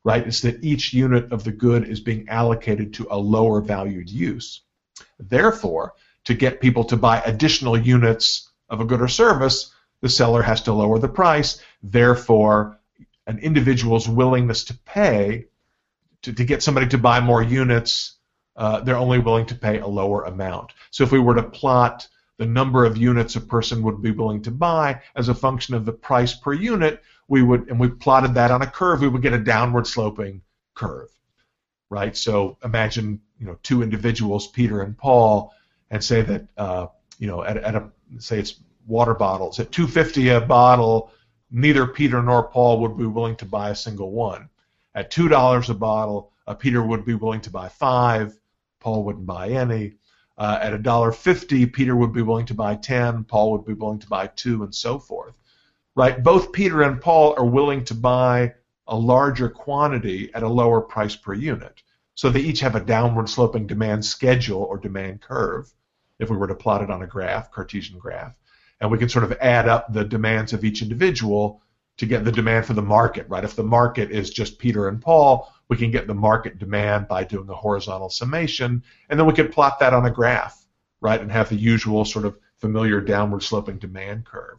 right? It's that each unit of the good is being allocated to a lower valued use. Therefore, to get people to buy additional units of a good or service, the seller has to lower the price. Therefore, an individual's willingness to pay, to, to get somebody to buy more units, uh, they're only willing to pay a lower amount. So if we were to plot the number of units a person would be willing to buy as a function of the price per unit, we would, and we plotted that on a curve, we would get a downward sloping curve, right? So imagine, you know, two individuals, Peter and Paul, and say that, uh, you know, at, at a, say it's water bottles, at two fifty a bottle, neither Peter nor Paul would be willing to buy a single one. At two dollars a bottle, uh, Peter would be willing to buy five, Paul wouldn't buy any. Uh, at a dollar fifty, Peter would be willing to buy ten, Paul would be willing to buy two, and so forth. Right? Both Peter and Paul are willing to buy a larger quantity at a lower price per unit. So they each have a downward sloping demand schedule or demand curve, if we were to plot it on a graph, Cartesian graph. And we can sort of add up the demands of each individual to get the demand for the market, right? If the market is just Peter and Paul, we can get the market demand by doing a horizontal summation, and then we could plot that on a graph, right, and have the usual sort of familiar downward sloping demand curve.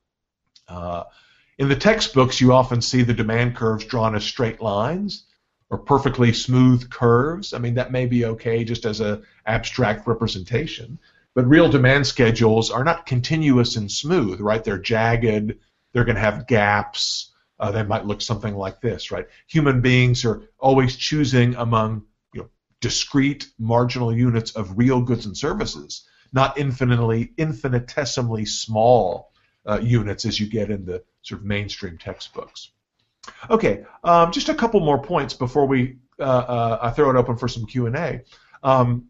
Uh, in the textbooks, you often see the demand curves drawn as straight lines or perfectly smooth curves. I mean, that may be okay just as an abstract representation, but real demand schedules are not continuous and smooth, right? They're jagged. They're going to have gaps. Uh, they might look something like this, right? Human beings are always choosing among, you know, discrete marginal units of real goods and services, not infinitely, infinitesimally small uh, units as you get in the sort of mainstream textbooks. Okay, um, just a couple more points before we uh, uh, I throw it open for some Q and A. Um,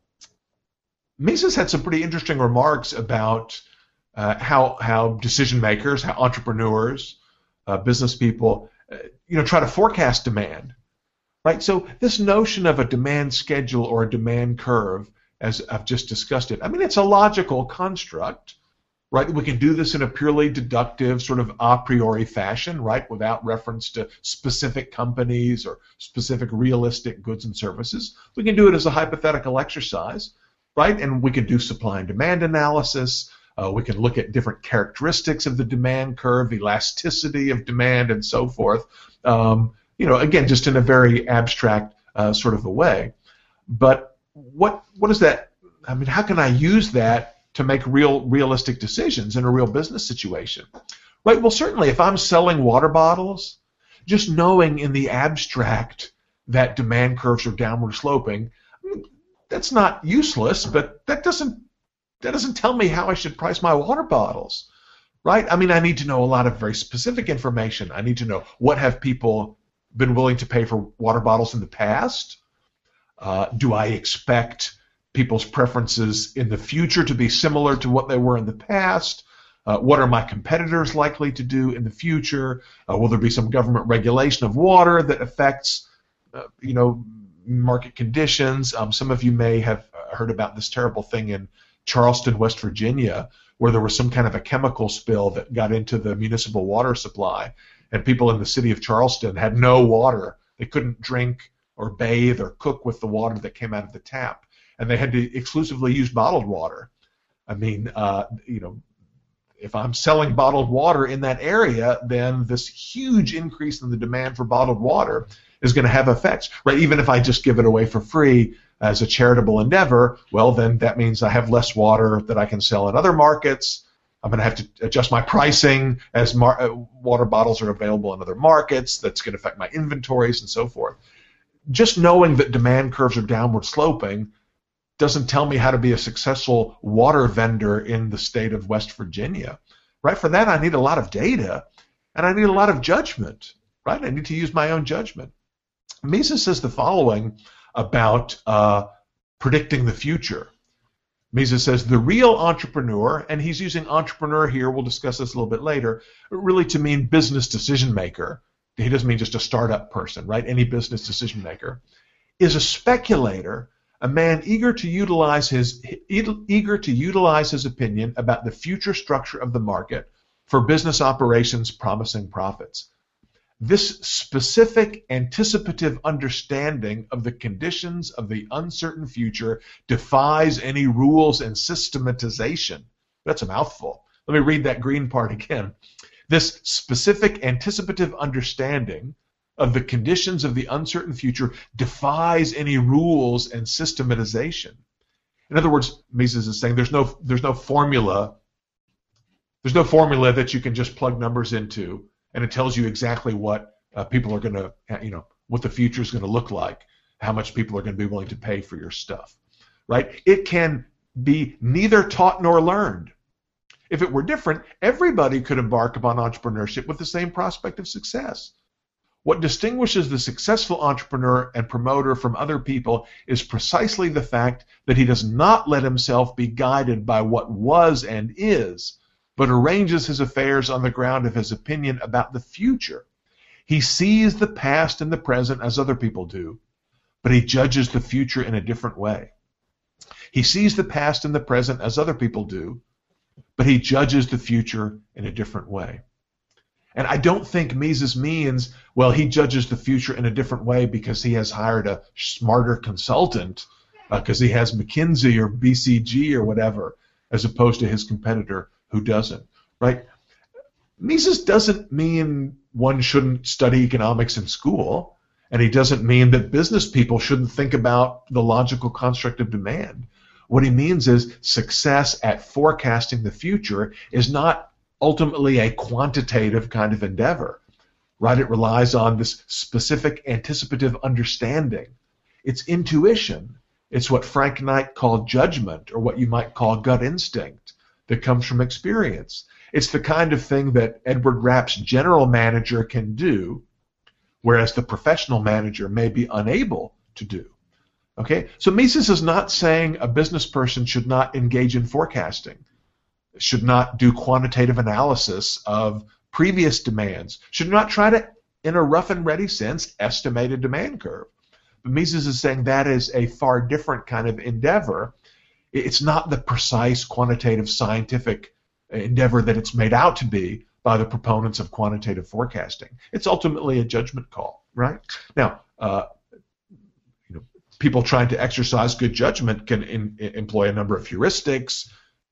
Mises had some pretty interesting remarks about uh, how how decision makers, how entrepreneurs, uh, business people, uh, you know, try to forecast demand, right? So this notion of a demand schedule or a demand curve, as I've just discussed it, I mean, it's a logical construct, right? We can do this in a purely deductive, sort of a priori fashion, right, without reference to specific companies or specific realistic goods and services. We can do it as a hypothetical exercise, right? And we can do supply and demand analysis. Uh, we can look at different characteristics of the demand curve, elasticity of demand, and so forth. Um, you know, again, just in a very abstract uh, sort of a way. But what what is that? I mean, how can I use that to make real realistic decisions in a real business situation? Right. Well, certainly, if I'm selling water bottles, just knowing in the abstract that demand curves are downward sloping, that's not useless, but that doesn't that doesn't tell me how I should price my water bottles, right? I mean, I need to know a lot of very specific information. I need to know, what have people been willing to pay for water bottles in the past? Uh, do I expect people's preferences in the future to be similar to what they were in the past? Uh, what are my competitors likely to do in the future? Uh, will there be some government regulation of water that affects, uh, you know, market conditions? Um, some of you may have heard about this terrible thing in Charleston, West Virginia, where there was some kind of a chemical spill that got into the municipal water supply, and people in the city of Charleston had no water. They couldn't drink or bathe or cook with the water that came out of the tap, and they had to exclusively use bottled water. I mean, uh, you know, if I'm selling bottled water in that area, then this huge increase in the demand for bottled water is going to have effects, right? Even if I just give it away for free as a charitable endeavor, well, then that means I have less water that I can sell in other markets. I'm going to have to adjust my pricing as mar- uh, water bottles are available in other markets. That's going to affect my inventories and so forth. Just knowing that demand curves are downward sloping doesn't tell me how to be a successful water vendor in the state of West Virginia, right? For that, I need a lot of data, and I need a lot of judgment, right? I need to use my own judgment. Mises says the following about uh, predicting the future. Mises says the real entrepreneur, and he's using entrepreneur here, we'll discuss this a little bit later, really to mean business decision maker. He doesn't mean just a startup person, right? Any business decision maker is a speculator, a man eager to utilize his eager to utilize his opinion about the future structure of the market for business operations promising profits. This specific anticipative understanding of the conditions of the uncertain future defies any rules and systematization. That's a mouthful. Let me read that green part again. This specific anticipative understanding of the conditions of the uncertain future defies any rules and systematization. In other words, Mises is saying there's no there's no formula. There's no formula that you can just plug numbers into, and it tells you exactly what uh, people are going to, you know, what the future is going to look like, how much people are going to be willing to pay for your stuff, right? It can be neither taught nor learned. If it were different, everybody could embark upon entrepreneurship with the same prospect of success. What distinguishes the successful entrepreneur and promoter from other people is precisely the fact that he does not let himself be guided by what was and is, but arranges his affairs on the ground of his opinion about the future. He sees the past and the present as other people do, but he judges the future in a different way. He sees the past and the present as other people do, but he judges the future in a different way. And I don't think Mises means, well, he judges the future in a different way because he has hired a smarter consultant, because uh, he has McKinsey or B C G or whatever, as opposed to his competitor who doesn't, right? Mises doesn't mean one shouldn't study economics in school, and he doesn't mean that business people shouldn't think about the logical construct of demand. What he means is success at forecasting the future is not ultimately a quantitative kind of endeavor, right? It relies on this specific anticipative understanding. It's intuition. It's what Frank Knight called judgment, or what you might call gut instinct, that comes from experience. It's the kind of thing that Edward Rapp's general manager can do, whereas the professional manager may be unable to do. Okay? So Mises is not saying a business person should not engage in forecasting, should not do quantitative analysis of previous demands, should not try to, in a rough and ready sense, estimate a demand curve. But Mises is saying that is a far different kind of endeavor. It's not the precise quantitative scientific endeavor that it's made out to be by the proponents of quantitative forecasting. It's ultimately a judgment call, right? Now, uh, you know, people trying to exercise good judgment can in, in, employ a number of heuristics,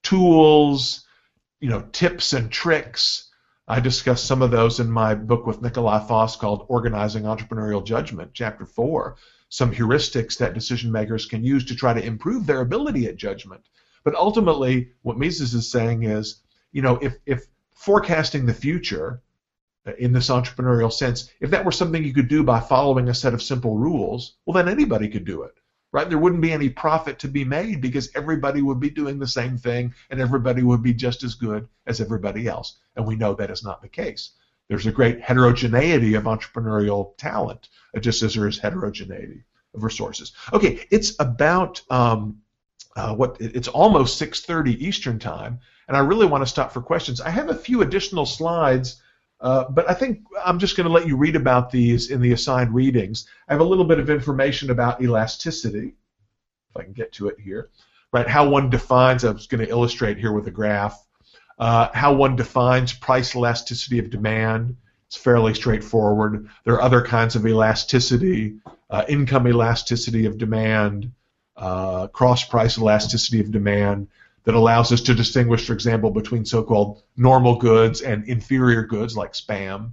tools, you know, tips and tricks. I discuss some of those in my book with Nikolai Foss called Organizing Entrepreneurial Judgment, Chapter four. Some heuristics that decision makers can use to try to improve their ability at judgment. But ultimately, what Mises is saying is, you know, if, if forecasting the future in this entrepreneurial sense, if that were something you could do by following a set of simple rules, well, then anybody could do it. Right? There wouldn't be any profit to be made because everybody would be doing the same thing and everybody would be just as good as everybody else. And we know that is not the case. There's a great heterogeneity of entrepreneurial talent, just as there is heterogeneity of resources. Okay, it's about um, uh, what it's almost six thirty Eastern time, and I really want to stop for questions. I have a few additional slides. Uh, but I think I'm just going to let you read about these in the assigned readings. I have a little bit of information about elasticity, if I can get to it here, right? How one defines, I was going to illustrate here with a graph, uh, how one defines price elasticity of demand. It's fairly straightforward. There are other kinds of elasticity, uh, income elasticity of demand, uh, cross-price elasticity of demand, that allows us to distinguish, for example, between so-called normal goods and inferior goods like spam.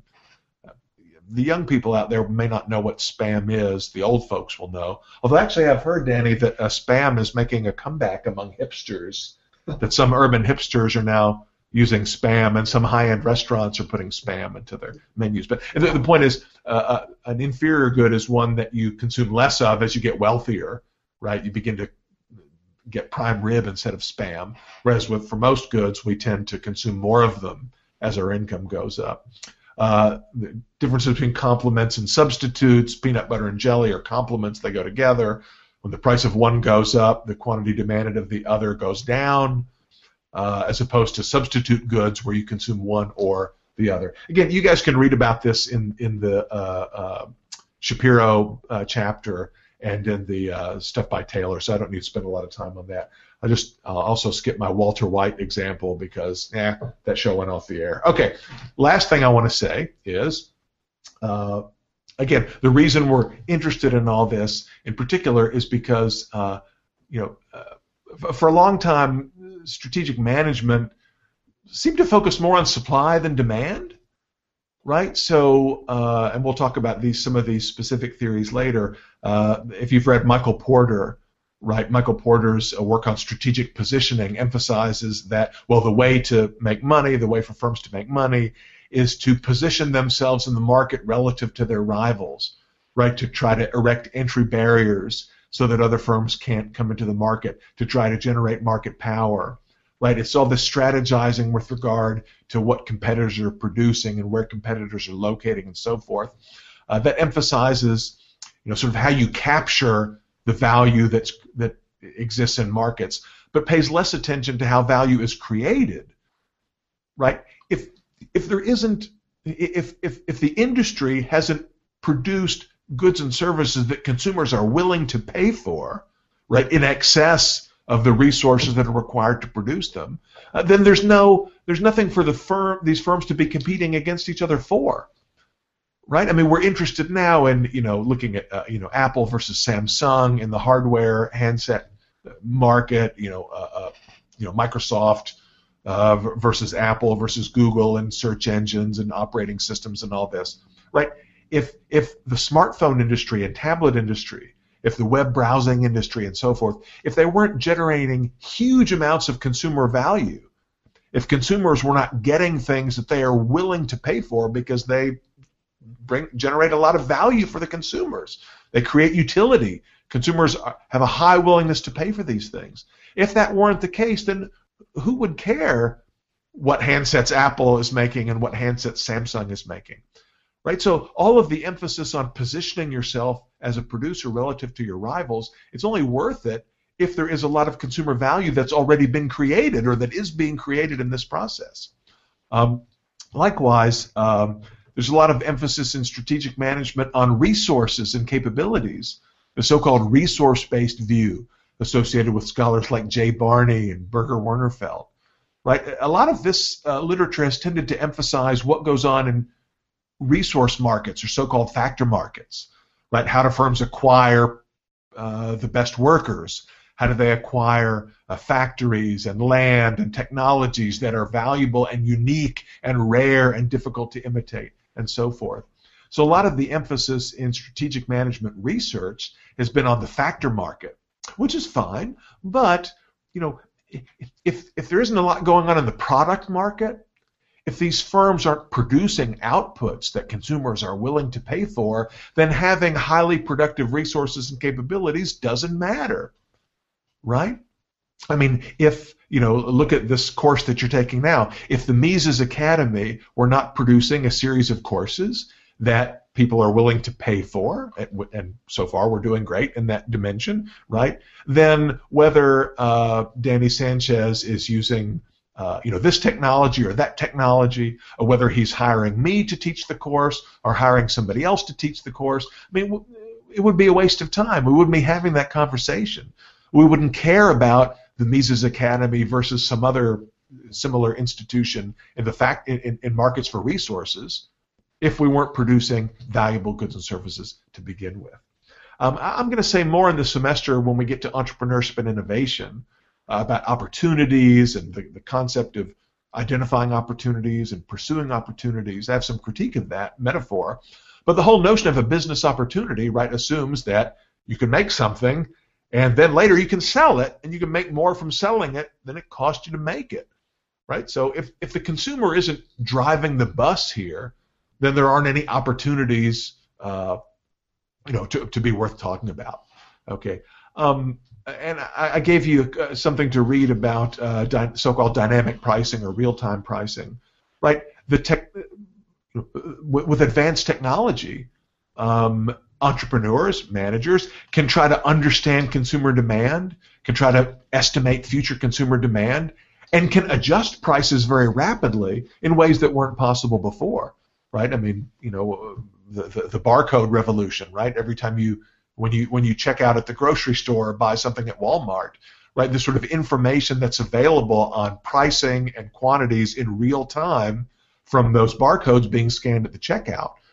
The young people out there may not know what spam is. The old folks will know. Although actually I've heard, Danny, that uh, spam is making a comeback among hipsters, that some urban hipsters are now using spam, and some high-end restaurants are putting spam into their menus. But the, the point is, uh, uh, an inferior good is one that you consume less of as you get wealthier, right? You begin to get prime rib instead of spam, whereas with for most goods we tend to consume more of them as our income goes up. Uh, the differences between complements and substitutes, peanut butter and jelly are complements, they go together. When the price of one goes up, the quantity demanded of the other goes down, uh, as opposed to substitute goods where you consume one or the other. Again, you guys can read about this in, in the uh, uh, Shapiro uh, chapter and in the uh, stuff by Taylor, so I don't need to spend a lot of time on that. I just I'll also skip my Walter White example because, eh, that show went off the air. Okay, last thing I want to say is Uh, again, the reason we're interested in all this in particular is because, uh, you know, uh, for a long time, strategic management seemed to focus more on supply than demand, right? So, uh, and we'll talk about these some of these specific theories later. Uh, if you've read Michael Porter, right, Michael Porter's uh, work on strategic positioning emphasizes that, well, the way to make money, the way for firms to make money, is to position themselves in the market relative to their rivals, right, to try to erect entry barriers so that other firms can't come into the market, to try to generate market power, right? It's all this strategizing with regard to what competitors are producing and where competitors are locating and so forth. Uh, that emphasizes, you know, sort of how you capture the value that's that exists in markets, but pays less attention to how value is created, right? If if there isn't, if if if the industry hasn't produced goods and services that consumers are willing to pay for, right, in excess of the resources that are required to produce them, uh, then there's no there's nothing for the firm these firms to be competing against each other for, right? I mean, we're interested now in, you know, looking at uh, you know, Apple versus Samsung in the hardware handset market, you know, uh, uh, you know, Microsoft uh, versus Apple versus Google and search engines and operating systems and all this, right? If if the smartphone industry and tablet industry, if the web browsing industry and so forth, if they weren't generating huge amounts of consumer value, if consumers were not getting things that they are willing to pay for because they bring generate a lot of value for the consumers, they create utility, consumers are, have a high willingness to pay for these things. If that weren't the case, then who would care what handsets Apple is making and what handsets Samsung is making? Right? So all of the emphasis on positioning yourself as a producer relative to your rivals, it's only worth it if there is a lot of consumer value that's already been created or that is being created in this process. Um, likewise, um, there's a lot of emphasis in strategic management on resources and capabilities, the so-called resource-based view associated with scholars like Jay Barney and Birger Wernerfeld. Right? A lot of this uh, literature has tended to emphasize what goes on in resource markets or so-called factor markets, right? How do firms acquire uh, the best workers? How do they acquire uh, factories and land and technologies that are valuable and unique and rare and difficult to imitate and so forth? So a lot of the emphasis in strategic management research has been on the factor market, which is fine, but you know, if if there isn't a lot going on in the product market, if these firms aren't producing outputs that consumers are willing to pay for, then having highly productive resources and capabilities doesn't matter, right? I mean, if, you know, look at this course that you're taking now. If the Mises Academy were not producing a series of courses that people are willing to pay for, and so far we're doing great in that dimension, right? Then whether uh, Danny Sanchez is using Uh, you know, this technology or that technology, or whether he's hiring me to teach the course or hiring somebody else to teach the course, I mean, w- it would be a waste of time. We wouldn't be having that conversation. We wouldn't care about the Mises Academy versus some other similar institution in the fact in, in markets for resources if we weren't producing valuable goods and services to begin with. Um, I'm going to say more in the semester when we get to entrepreneurship and innovation, Uh, about opportunities and the, the concept of identifying opportunities and pursuing opportunities. I have some critique of that metaphor. But the whole notion of a business opportunity, right, assumes that you can make something and then later you can sell it and you can make more from selling it than it cost you to make it, right? So if, if the consumer isn't driving the bus here, then there aren't any opportunities, uh, you know, to, to be worth talking about. Okay. Um, And I, I gave you uh, something to read about uh, dy- so-called dynamic pricing or real-time pricing, right? The tech, w- with advanced technology, um, entrepreneurs, managers can try to understand consumer demand, can try to estimate future consumer demand, and can adjust prices very rapidly in ways that weren't possible before, right? I mean, you know, the the, the barcode revolution, right? Every time you When you when you check out at the grocery store or buy something at Walmart, right? The sort of information that's available on pricing and quantities in real time from those barcodes being scanned at the checkout,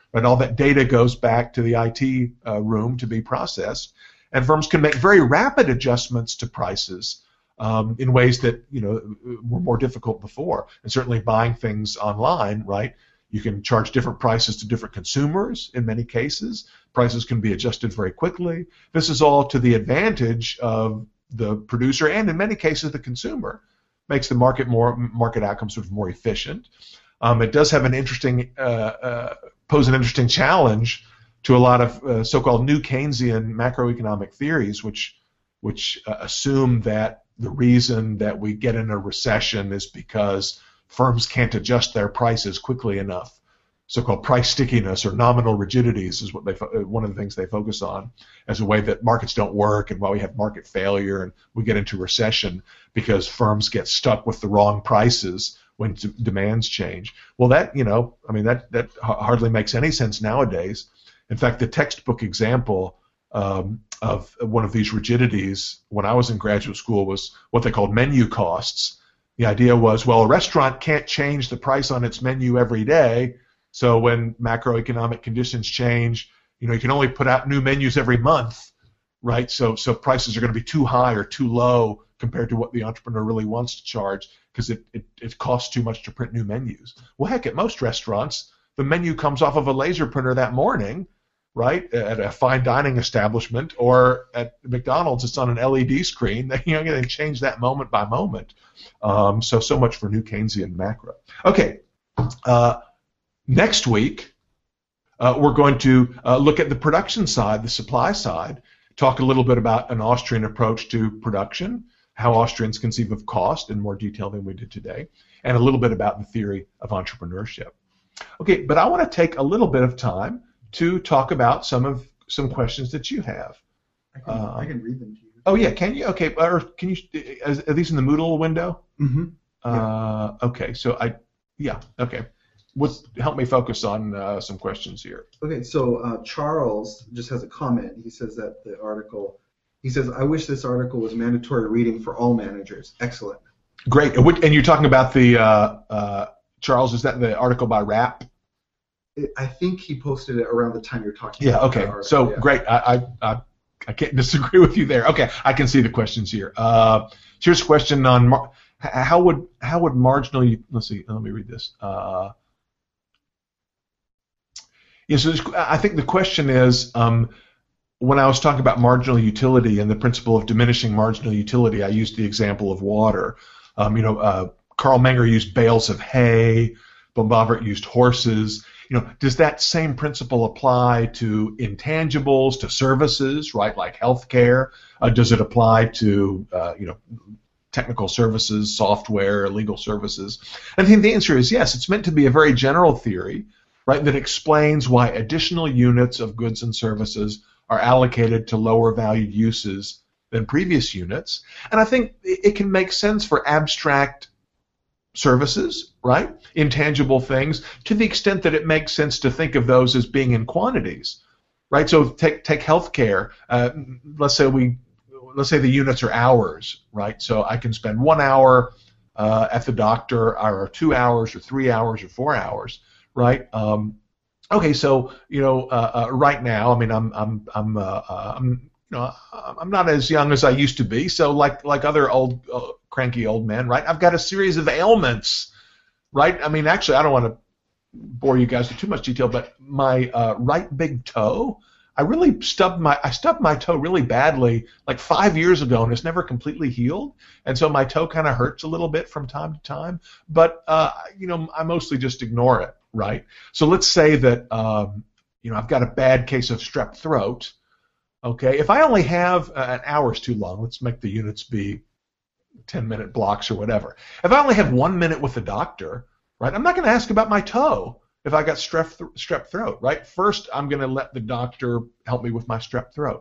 Right? All that data goes back to the I T uh, room to be processed, and firms can make very rapid adjustments to prices um, in ways that you know were more difficult before. And certainly buying things online, right? You can charge different prices to different consumers in many cases. Prices can be adjusted very quickly. This is all to the advantage of the producer and in many cases the consumer. Makes the market more market outcomes sort of more efficient. Um, it does have an interesting uh, uh, pose an interesting challenge to a lot of uh, so-called new Keynesian macroeconomic theories, which which uh, assume that the reason that we get in a recession is because firms can't adjust their prices quickly enough. So-called price stickiness or nominal rigidities is what they one of the things they focus on as a way that markets don't work and why we have market failure and we get into recession because firms get stuck with the wrong prices when d- demands change. Well, that you know, I mean that that hardly makes any sense nowadays. In fact, the textbook example um, of one of these rigidities when I was in graduate school was what they called menu costs. The idea was, well, a restaurant can't change the price on its menu every day. So when macroeconomic conditions change, you know, you can only put out new menus every month, right? So so prices are going to be too high or too low compared to what the entrepreneur really wants to charge because it, it, it costs too much to print new menus. Well, heck, at most restaurants, the menu comes off of a laser printer that morning, right, at a fine dining establishment, or at McDonald's, it's on an L E D screen. You know, they change that moment by moment. Um, so, so much for new Keynesian macro. Okay. Uh, Next week, uh, we're going to uh, look at the production side, the supply side, talk a little bit about an Austrian approach to production, how Austrians conceive of cost in more detail than we did today, and a little bit about the theory of entrepreneurship. Okay, but I want to take a little bit of time to talk about some of some questions that you have. I can, uh, I can read them to you. Oh yeah, can you? Okay, or can you? Are these in the Moodle window? Mm-hmm. Uh, yeah. Okay, so I, yeah, okay. What's, help me focus on uh, some questions here. Okay, so uh, Charles just has a comment. He says that the article, he says, I wish this article was mandatory reading for all managers. Excellent. Great. And you're talking about the, uh, uh, Charles, is that the article by Rapp? It, I think he posted it around the time you're talking yeah, about. Yeah, okay. So, yeah. Great. I, I, I, I can't disagree with you there. Okay, I can see the questions here. Uh, here's a question on mar- how would how would marginal, let's see, let me read this. Uh, Yeah, so I think the question is, um, when I was talking about marginal utility and the principle of diminishing marginal utility, I used the example of water. Um, you know, uh, Carl Menger used bales of hay. Von Bovert used horses. You know, does that same principle apply to intangibles, to services, right, like healthcare? Uh, does it apply to, uh, you know, technical services, software, legal services? I think the answer is yes. It's meant to be a very general theory, right, that explains why additional units of goods and services are allocated to lower valued uses than previous units. And I think it can make sense for abstract services, right, intangible things, to the extent that it makes sense to think of those as being in quantities, right? So take take healthcare. Uh, let's say we, let's say the units are hours, right? So I can spend one hour uh, at the doctor, or two hours, or three hours, or four hours. Right. Um, okay. So you know, uh, uh, right now, I mean, I'm I'm I'm uh, uh, I'm you know I'm not as young as I used to be. So like like other old uh, cranky old men, right? I've got a series of ailments, right? I mean, actually, I don't want to bore you guys with too much detail, but my uh, right big toe, I really stubbed my I stubbed my toe really badly like five years ago, and it's never completely healed. And so my toe kind of hurts a little bit from time to time, but uh, you know, I mostly just ignore it. Right. So let's say that um, you know I've got a bad case of strep throat. Okay. If I only have uh, an hour's too long, let's make the units be ten minute blocks or whatever. If I only have one minute with the doctor, right, I'm not going to ask about my toe if I got strep th- strep throat. Right. First, I'm going to let the doctor help me with my strep throat.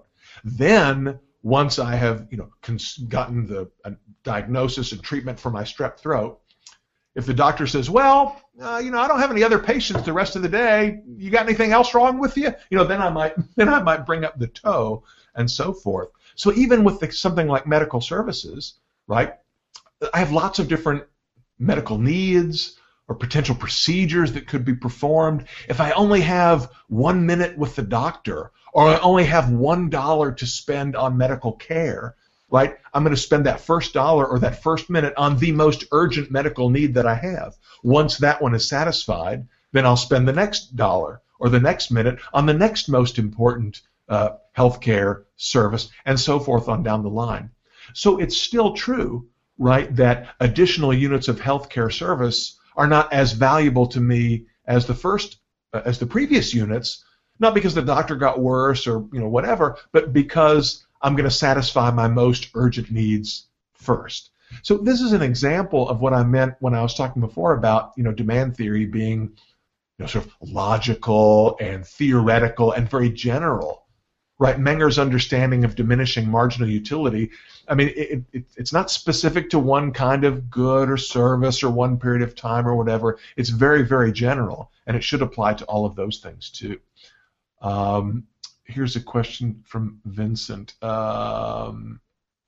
Then, once I have you know cons- gotten the uh, diagnosis and treatment for my strep throat, if the doctor says, well, uh, you know, I don't have any other patients the rest of the day, you got anything else wrong with you? You know, then I might then I might bring up the toe and so forth. So even with the, something like medical services, right, I have lots of different medical needs, or potential procedures that could be performed, if I only have one minute with the doctor, or I only have one dollar to spend on medical care, right? I'm going to spend that first dollar or that first minute on the most urgent medical need that I have. Once that one is satisfied, then I'll spend the next dollar or the next minute on the next most important uh, healthcare service, and so forth on down the line. So it's still true, right, that additional units of healthcare service are not as valuable to me as the first, uh, as the previous units, not because the doctor got worse or you know whatever, but because I'm going to satisfy my most urgent needs first. So this is an example of what I meant when I was talking before about you know demand theory being you know sort of logical and theoretical and very general. Right, Menger's understanding of diminishing marginal utility, I mean, it, it, it's not specific to one kind of good or service or one period of time or whatever. It's very, very general, and it should apply to all of those things too. Um, here's a question from Vincent. Um,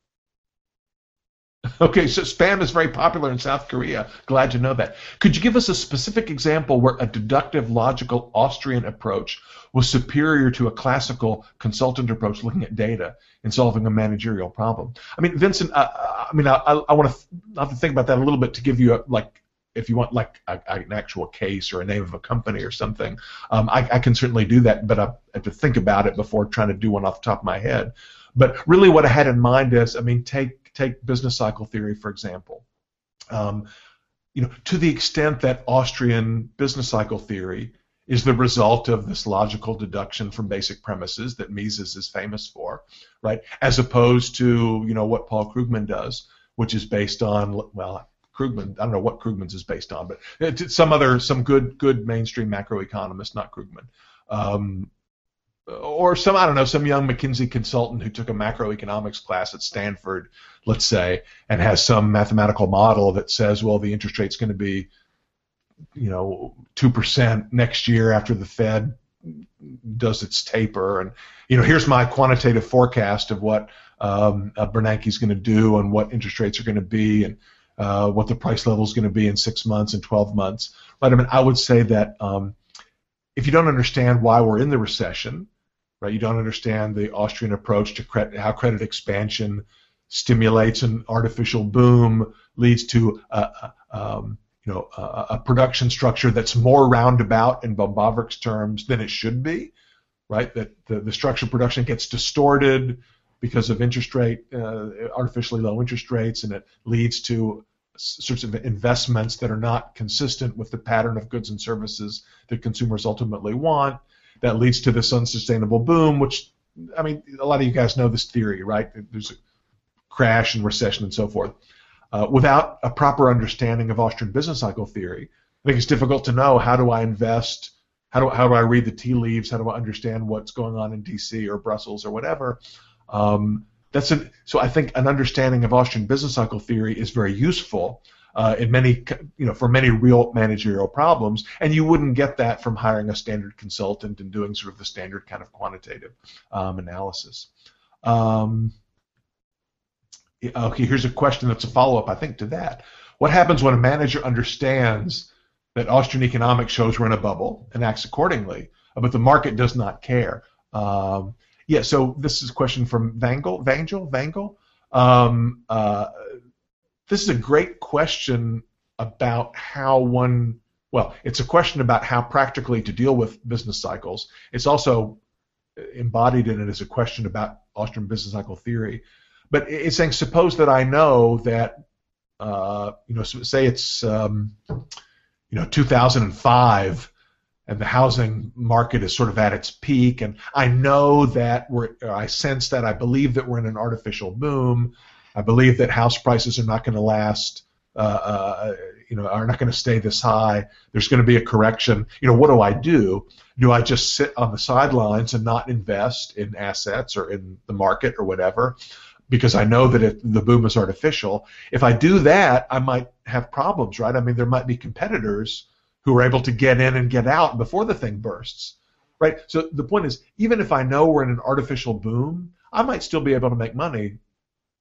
Okay, so spam is very popular in South Korea. Glad to know that. Could you give us a specific example where a deductive, logical Austrian approach was superior to a classical consultant approach looking at data in solving a managerial problem? I mean, Vincent, uh, I mean, I, I want to have to think about that a little bit to give you a, like, if you want like a, an actual case or a name of a company or something. Um, I, I can certainly do that, but I have to think about it before trying to do one off the top of my head. But really what I had in mind is, I mean, take take business cycle theory, for example. Um, you know, to the extent that Austrian business cycle theory is the result of this logical deduction from basic premises that Mises is famous for, right? As opposed to, you know, what Paul Krugman does, which is based on, well, Krugman, I don't know what Krugman's is based on, but it's some other, some good, good mainstream macroeconomist, not Krugman. Um, or some, I don't know, some young McKinsey consultant who took a macroeconomics class at Stanford, let's say, and has some mathematical model that says, well, the interest rate's going to be, you know, two percent next year after the Fed does its taper. And, you know, here's my quantitative forecast of what um, uh, Bernanke's going to do and what interest rates are going to be and uh, what the price level is going to be in six months and twelve months. But I mean, I would say that um, if you don't understand why we're in the recession, right? You don't understand the Austrian approach to credit, how credit expansion stimulates an artificial boom, leads to a, a, um, you know, a, a production structure that's more roundabout in von Bavarich's terms than it should be, right? That the, the structure of production gets distorted because of interest rate, uh, artificially low interest rates, and it leads to sorts of investments that are not consistent with the pattern of goods and services that consumers ultimately want. That leads to this unsustainable boom, which, I mean, a lot of you guys know this theory, right? There's a crash and recession and so forth. Uh, without a proper understanding of Austrian business cycle theory, I think it's difficult to know how do I invest, how do, how do I read the tea leaves, how do I understand what's going on in D C or Brussels or whatever. Um, that's a, so I think an understanding of Austrian business cycle theory is very useful. Uh, in many, you know, for many real managerial problems, and you wouldn't get that from hiring a standard consultant and doing sort of the standard kind of quantitative um, analysis. Um, okay, here's a question that's a follow-up, I think, to that. What happens when a manager understands that Austrian economics shows we're in a bubble and acts accordingly, but the market does not care? Um, yeah, so this is a question from Vangel, Vangel, Vangel. Um, uh, This is a great question about how one, well, it's a question about how practically to deal with business cycles. It's also embodied in it as a question about Austrian business cycle theory. But it's saying, suppose that I know that, uh, you know, say it's, um, you know, two thousand five, and the housing market is sort of at its peak, and I know that we're, or I sense that, I believe that we're in an artificial boom. I believe that house prices are not going to last, uh, uh, you know, are not going to stay this high. There's going to be a correction. You know, what do I do? Do I just sit on the sidelines and not invest in assets or in the market or whatever because I know that it, the boom is artificial? If I do that, I might have problems, right? I mean, there might be competitors who are able to get in and get out before the thing bursts, right? So the point is, even if I know we're in an artificial boom, I might still be able to make money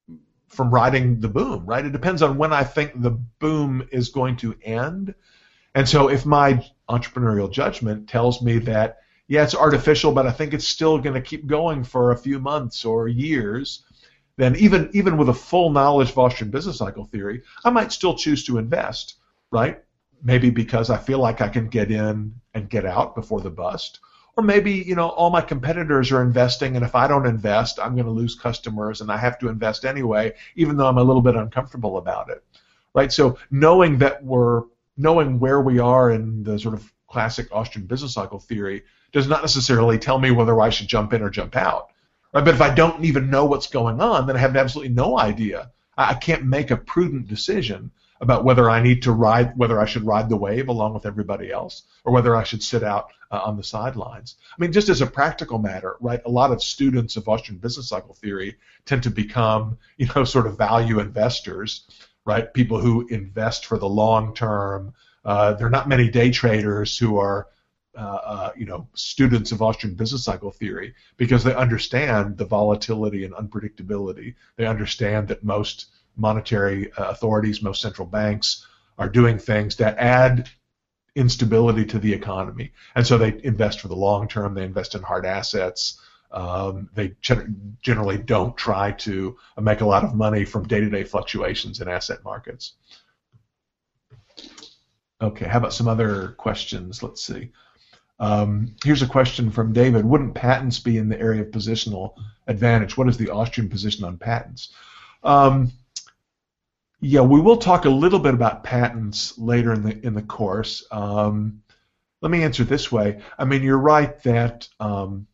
from riding the boom, right? It depends on when I think the boom is going to end. And so if my entrepreneurial judgment tells me that, yeah, it's artificial, but I think it's still going to keep going for a few months or years, then even even with a full knowledge of Austrian business cycle theory, I might still choose to invest, right? Maybe because I feel like I can get in and get out before the bust. Or maybe, you know, all my competitors are investing, and if I don't invest, I'm going to lose customers, and I have to invest anyway, even though I'm a little bit uncomfortable about it, right? So knowing that we're, knowing where we are in the sort of classic Austrian business cycle theory does not necessarily tell me whether I should jump in or jump out, right? But if I don't even know what's going on, then I have absolutely no idea. I can't make a prudent decision about whether I need to ride, whether I should ride the wave along with everybody else, or whether I should sit out uh, on the sidelines. I mean, just as a practical matter, right? A lot of students of Austrian business cycle theory tend to become, you know, sort of value investors, right? People who invest for the long term. Uh, there are not many day traders who are, uh, uh, you know, students of Austrian business cycle theory because they understand the volatility and unpredictability. They understand that most monetary uh, authorities, most central banks are doing things that add instability to the economy. And so they invest for the long term. They invest in hard assets. Um, they generally don't try to make a lot of money from day-to-day fluctuations in asset markets. Okay, how about some other questions? Let's see. Um, here's a question from David. Wouldn't patents be in the area of positional advantage? What is the Austrian position on patents? Um, Yeah, we will talk a little bit about patents later in the in the course. Um, let me answer this way. I mean, you're right that um,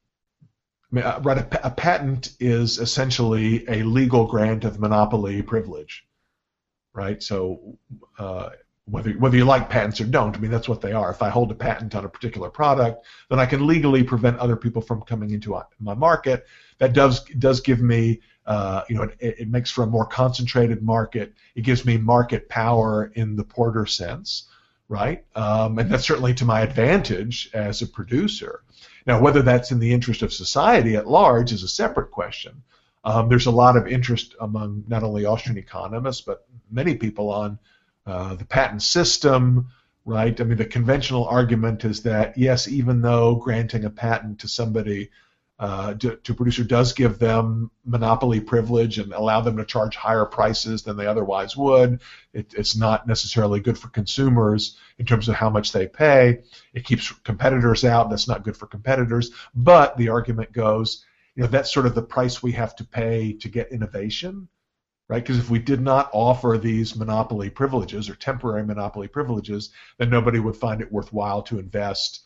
I mean, uh, right, a, a patent is essentially a legal grant of monopoly privilege, right? So uh, whether whether you like patents or don't, I mean, that's what they are. If I hold a patent on a particular product, then I can legally prevent other people from coming into my market. That does does give me Uh, you know, it, it makes for a more concentrated market. It gives me market power in the Porter sense, right? Um, and that's certainly to my advantage as a producer. Now, whether that's in the interest of society at large is a separate question. Um, there's a lot of interest among not only Austrian economists, but many people on uh, the patent system, right? I mean, the conventional argument is that, yes, even though granting a patent to somebody Uh, to, to a producer does give them monopoly privilege and allow them to charge higher prices than they otherwise would. It, it's not necessarily good for consumers in terms of how much they pay. It keeps competitors out. That's not good for competitors. But the argument goes, you know, that's sort of the price we have to pay to get innovation, right? Because if we did not offer these monopoly privileges or temporary monopoly privileges, then nobody would find it worthwhile to invest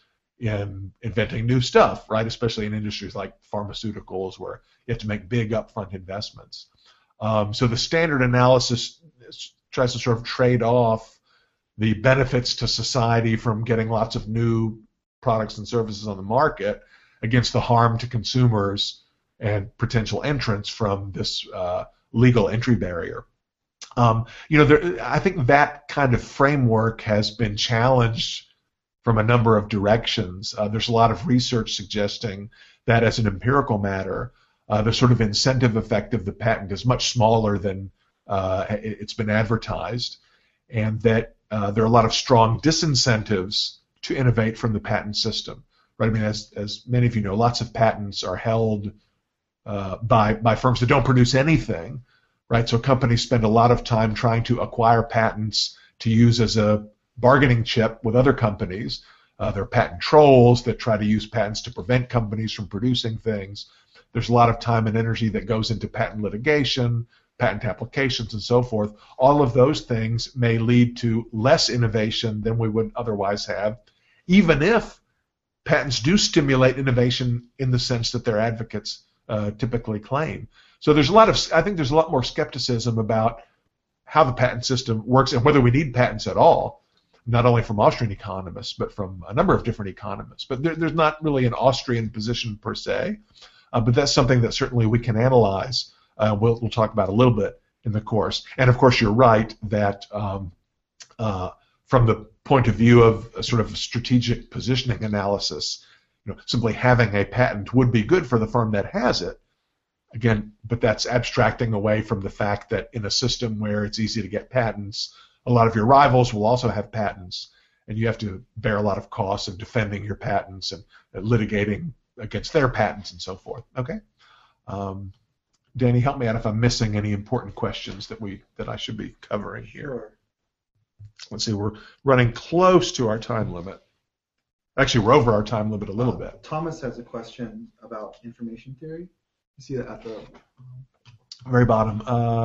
in inventing new stuff, right? Especially in industries like pharmaceuticals where you have to make big upfront investments. Um, so the standard analysis tries to sort of trade off the benefits to society from getting lots of new products and services on the market against the harm to consumers and potential entrants from this uh, legal entry barrier. Um, you know, there, I think that kind of framework has been challenged from a number of directions. Uh, there's a lot of research suggesting that as an empirical matter, uh, the sort of incentive effect of the patent is much smaller than uh, it's been advertised, and that uh, there are a lot of strong disincentives to innovate from the patent system. Right? I mean, as, as many of you know, lots of patents are held uh, by, by firms that don't produce anything, right? So companies spend a lot of time trying to acquire patents to use as a bargaining chip with other companies. Uh, there are patent trolls that try to use patents to prevent companies from producing things. There's a lot of time and energy that goes into patent litigation, patent applications, and so forth. All of those things may lead to less innovation than we would otherwise have, even if patents do stimulate innovation in the sense that their advocates uh, typically claim. So there's a lot of, I think there's a lot more skepticism about how the patent system works and whether we need patents at all. Not only from Austrian economists, but from a number of different economists. But there, there's not really an Austrian position per se, uh, but that's something that certainly we can analyze. Uh, we'll, we'll talk about a little bit in the course. And of course, you're right that um, uh, from the point of view of a sort of strategic positioning analysis, you know, simply having a patent would be good for the firm that has it. Again, but that's abstracting away from the fact that in a system where it's easy to get patents, a lot of your rivals will also have patents, and you have to bear a lot of costs of defending your patents and uh, litigating against their patents and so forth. Okay. Um, Danny, help me out if I'm missing any important questions that we that I should be covering here. Sure. Let's see, we're running close to our time limit. Actually, we're over our time limit a little uh, bit. Thomas has a question about information theory. You see that at the very bottom.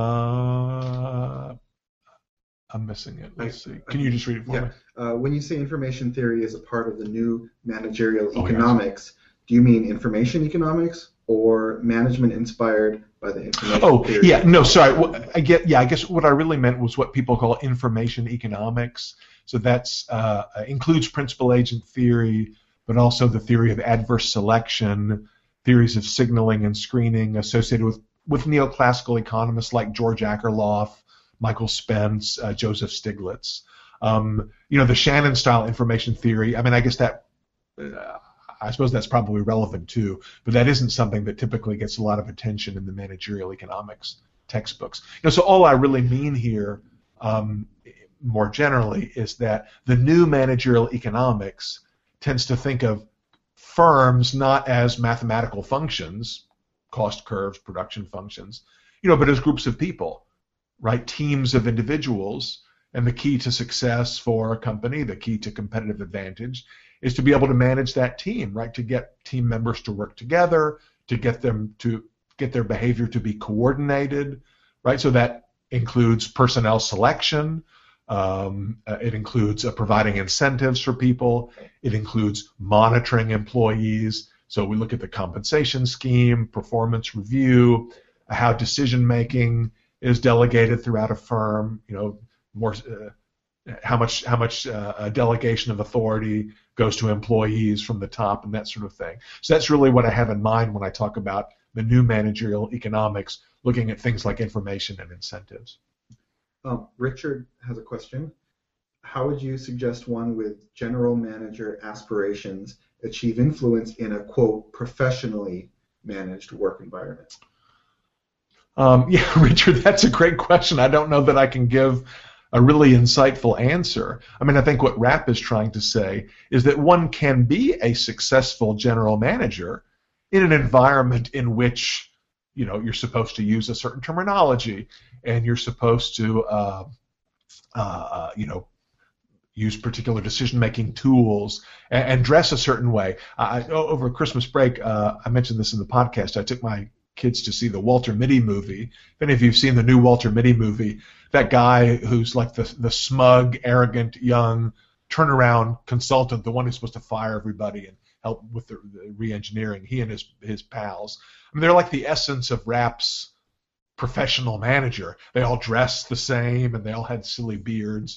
Uh, I'm missing it. Let's see. Can you just read it for yeah. me? Uh, when you say information theory is a part of the new managerial Oh, economics, yes. do you mean information economics or management inspired by the information Oh, theory? yeah. No, sorry. Well, I get. Yeah, I guess what I really meant was what people call information economics. So that's uh, includes principal agent theory, but also the theory of adverse selection, theories of signaling and screening associated with with neoclassical economists like George Akerlof, Michael Spence, uh, Joseph Stiglitz. Um, you know, the Shannon-style information theory, I mean, I guess that, uh, I suppose that's probably relevant too, but that isn't something that typically gets a lot of attention in the managerial economics textbooks. You know, so all I really mean here, um, more generally, is that the new managerial economics tends to think of firms not as mathematical functions, cost curves, production functions, you know, but as groups of people, right? Teams of individuals. And the key to success for a company, the key to competitive advantage, is to be able to manage that team, right? To get team members to work together, to get them to get their behavior to be coordinated, right? So that includes personnel selection. Um, uh, it includes uh, providing incentives for people. It includes monitoring employees. So we look at the compensation scheme, performance review, how decision making is delegated throughout a firm. You know, more uh, how much how much uh, a delegation of authority goes to employees from the top and that sort of thing. So that's really what I have in mind when I talk about the new managerial economics, looking at things like information and incentives. Um, Richard has a question. How would you suggest one with general manager aspirations achieve influence in a, quote, professionally managed work environment? Um, yeah, Richard, that's a great question. I don't know that I can give a really insightful answer. I mean, I think what Rapp is trying to say is that one can be a successful general manager in an environment in which, you know, you're supposed to use a certain terminology and you're supposed to, uh, uh, you know, use particular decision-making tools and, and dress a certain way. I, over Christmas break, uh, I mentioned this in the podcast, I took my kids to see the Walter Mitty movie. If any of you have seen the new Walter Mitty movie, that guy who's like the the smug, arrogant, young turnaround consultant, the one who's supposed to fire everybody and help with the, the re-engineering, he and his his pals. I mean, they're like the essence of Rapp's professional manager. They all dressed the same, and they all had silly beards,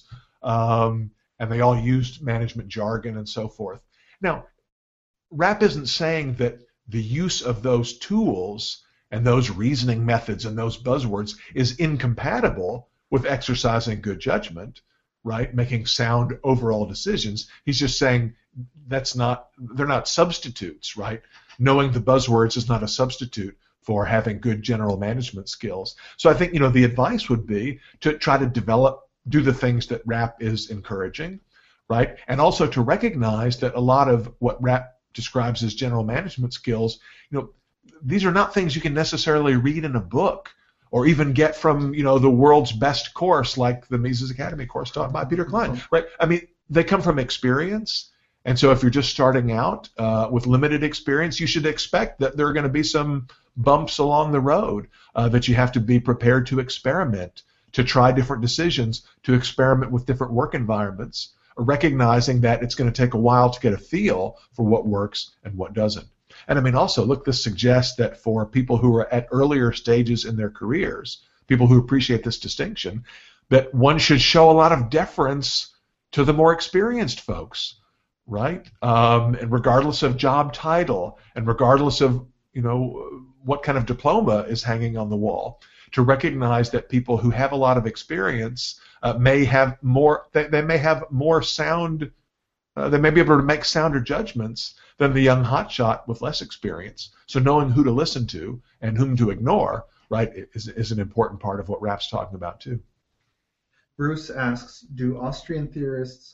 um, and they all used management jargon and so forth. Now, Rapp isn't saying that the use of those tools and those reasoning methods and those buzzwords is incompatible with exercising good judgment, right? Making sound overall decisions. He's just saying that's not, they're not substitutes, right? Knowing the buzzwords is not a substitute for having good general management skills. So I think, you know, the advice would be to try to develop, do the things that Rapp is encouraging, right? And also to recognize that a lot of what Rapp describes as general management skills, you know, these are not things you can necessarily read in a book or even get from, you know, the world's best course like the Mises Academy course taught by Peter Klein, right? I mean, they come from experience, and so if you're just starting out uh, with limited experience, you should expect that there are going to be some bumps along the road, uh, that you have to be prepared to experiment, to try different decisions, to experiment with different work environments, recognizing that it's going to take a while to get a feel for what works and what doesn't. And I mean, also, look, this suggests that for people who are at earlier stages in their careers, people who appreciate this distinction, that one should show a lot of deference to the more experienced folks, right? Um, and regardless of job title and regardless of, you know, what kind of diploma is hanging on the wall, to recognize that people who have a lot of experience uh, may have more, they, they may have more sound, uh, they may be able to make sounder judgments than the young hotshot with less experience. So knowing who to listen to and whom to ignore, right, is, is an important part of what Rapp's talking about too. Bruce asks, do Austrian theorists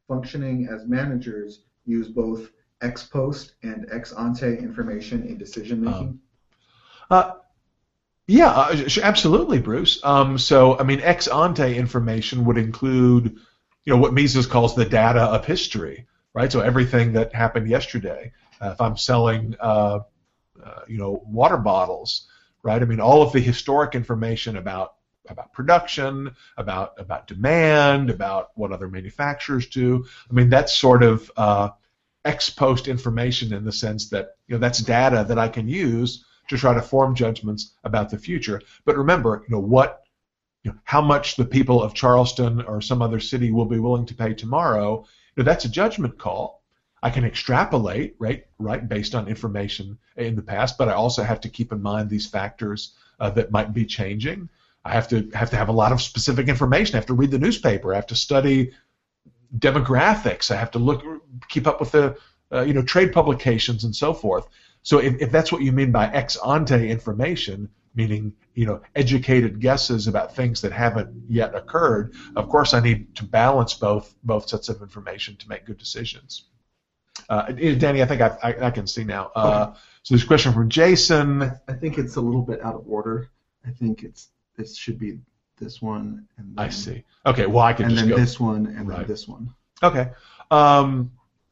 functioning as managers use both ex post and ex ante information in decision making? Um, uh, yeah, uh, absolutely, Bruce. Um, so, I mean, ex ante information would include, you know, what Mises calls the data of history, right? So everything that happened yesterday. Uh, if I'm selling, uh, uh, you know, water bottles, right? I mean, all of the historic information about about production, about about demand, about what other manufacturers do. I mean, that's sort of uh, ex post information in the sense that, you know, that's data that I can use to try to form judgments about the future. But remember, you know, what, you know, how much the people of Charleston or some other city will be willing to pay tomorrow, you know, that's a judgment call. I can extrapolate, right, right, based on information in the past, but I also have to keep in mind these factors uh, that might be changing. I have to have to have a lot of specific information. I have to read the newspaper. I have to study demographics. I have to look, keep up with the, uh, you know, trade publications and so forth. So if, if that's what you mean by ex ante information, meaning, you know, educated guesses about things that haven't yet occurred, of course I need to balance both both sets of information to make good decisions. Uh, Danny, I think I, I, I can see now. Uh, okay. So there's a question from Jason. I, I think it's a little bit out of order. I think it's this should be this one. And then, I see. Okay, well I can and just then go. this one and right. then this one. Okay. Um,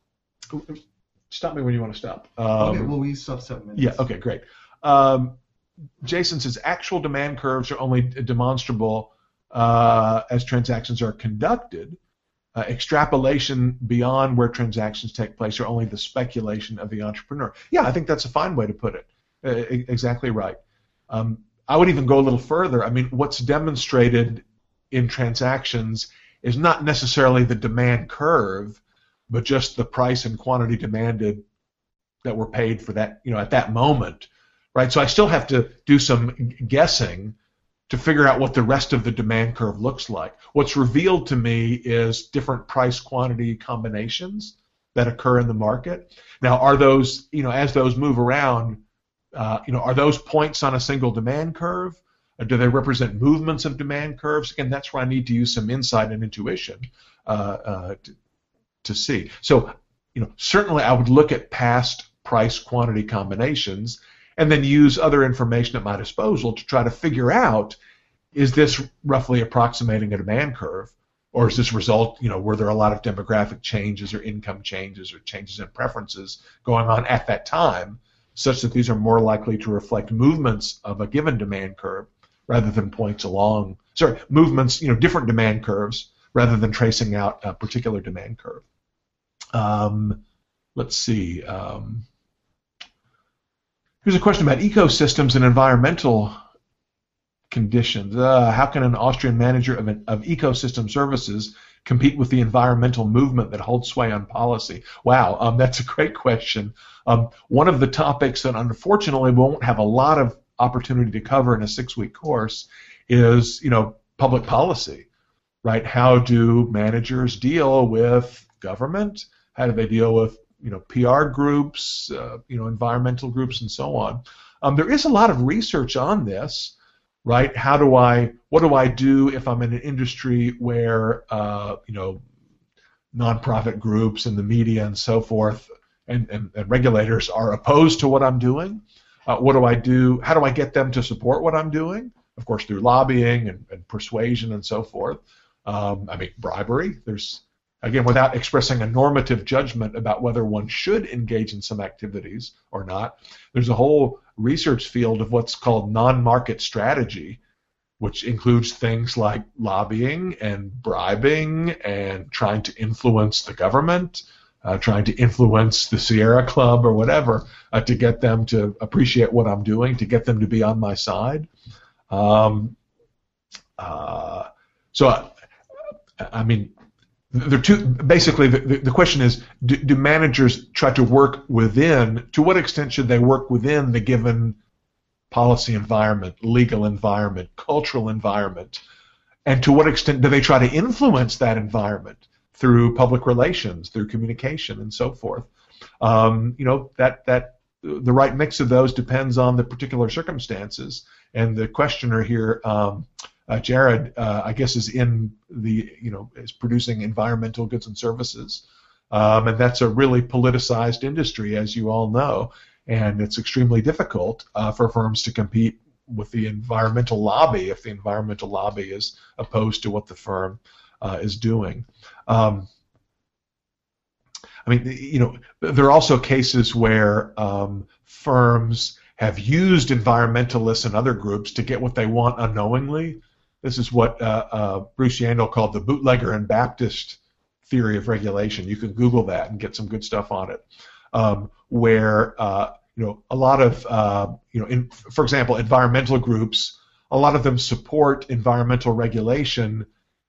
stop me when you want to stop. Um, okay, well we still have seven minutes. Yeah, okay, great. Um, Jason says actual demand curves are only demonstrable uh, as transactions are conducted. Uh, extrapolation beyond where transactions take place are only the speculation of the entrepreneur. Yeah, I think that's a fine way to put it. Uh, exactly right. Um, I would even go a little further. I mean, what's demonstrated in transactions is not necessarily the demand curve, but just the price and quantity demanded that were paid for that, you know, at that moment, right? So I still have to do some guessing to figure out what the rest of the demand curve looks like. What's revealed to me is different price quantity combinations that occur in the market. Now, are those, you know, as those move around, uh, you know, are those points on a single demand curve? Or do they represent movements of demand curves? Again, that's where I need to use some insight and intuition uh, uh, to, to see. So, you know, certainly I would look at past price quantity combinations and then use other information at my disposal to try to figure out, is this roughly approximating a demand curve, or is this result, you know, were there a lot of demographic changes or income changes or changes in preferences going on at that time, such that these are more likely to reflect movements of a given demand curve rather than points along, sorry, movements, you know, different demand curves rather than tracing out a particular demand curve. Um, let's see. Um, Here's a question about ecosystems and environmental conditions. Uh, how can an Austrian manager of, an, of ecosystem services compete with the environmental movement that holds sway on policy? Wow, um, that's a great question. Um, one of the topics that unfortunately we won't have a lot of opportunity to cover in a six-week course is, you know, public policy, right? How do managers deal with government? How do they deal with, you know, P R groups, uh, you know, environmental groups, and so on. Um, there is a lot of research on this, right? How do I, what do I do if I'm in an industry where, uh, you know, nonprofit groups and the media and so forth and, and, and regulators are opposed to what I'm doing? Uh, what do I do? How do I get them to support what I'm doing? Of course, through lobbying and, and persuasion and so forth. Um, I mean, bribery. There's Again, without expressing a normative judgment about whether one should engage in some activities or not, there's a whole research field of what's called non-market strategy, which includes things like lobbying and bribing and trying to influence the government, uh, trying to influence the Sierra Club or whatever uh, to get them to appreciate what I'm doing, to get them to be on my side. Um, uh, so, I, I mean, They're two, basically, the, the question is, do, do managers try to work within, to what extent should they work within the given policy environment, legal environment, cultural environment, and to what extent do they try to influence that environment through public relations, through communication, and so forth? Um, you know, that, that the right mix of those depends on the particular circumstances, and the questioner here um, Uh, Jared, uh, I guess, is in the, you know, is producing environmental goods and services. Um, and that's a really politicized industry, as you all know. And it's extremely difficult uh, for firms to compete with the environmental lobby if the environmental lobby is opposed to what the firm uh, is doing. Um, I mean, you know, there are also cases where um, firms have used environmentalists and other groups to get what they want unknowingly. This is what uh, uh, Bruce Yandel called the bootlegger and Baptist theory of regulation. You can Google that and get some good stuff on it. Um, where uh, you know a lot of uh, you know, in, for example, environmental groups, a lot of them support environmental regulation,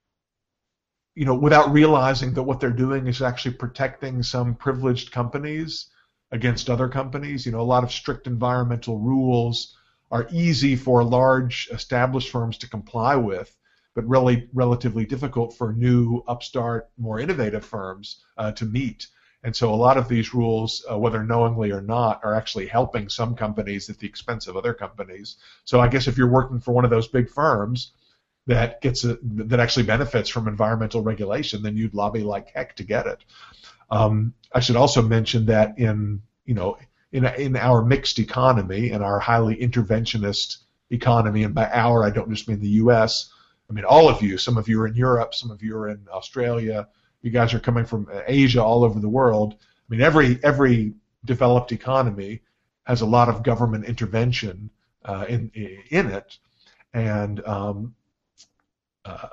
you know, without realizing that what they're doing is actually protecting some privileged companies against other companies. You know, a lot of strict environmental rules are easy for large established firms to comply with, but really relatively difficult for new, upstart, more innovative firms uh, to meet. And so a lot of these rules, uh, whether knowingly or not, are actually helping some companies at the expense of other companies. So I guess if you're working for one of those big firms that gets a, that actually benefits from environmental regulation, then you'd lobby like heck to get it. Um, I should also mention that in you know in in our mixed economy, in our highly interventionist economy, and by our I don't just mean the U S. I mean all of you. Some of you are in Europe, some of you are in Australia. You guys are coming from Asia, all over the world. I mean every every developed economy has a lot of government intervention uh, in in it, and um, Uh,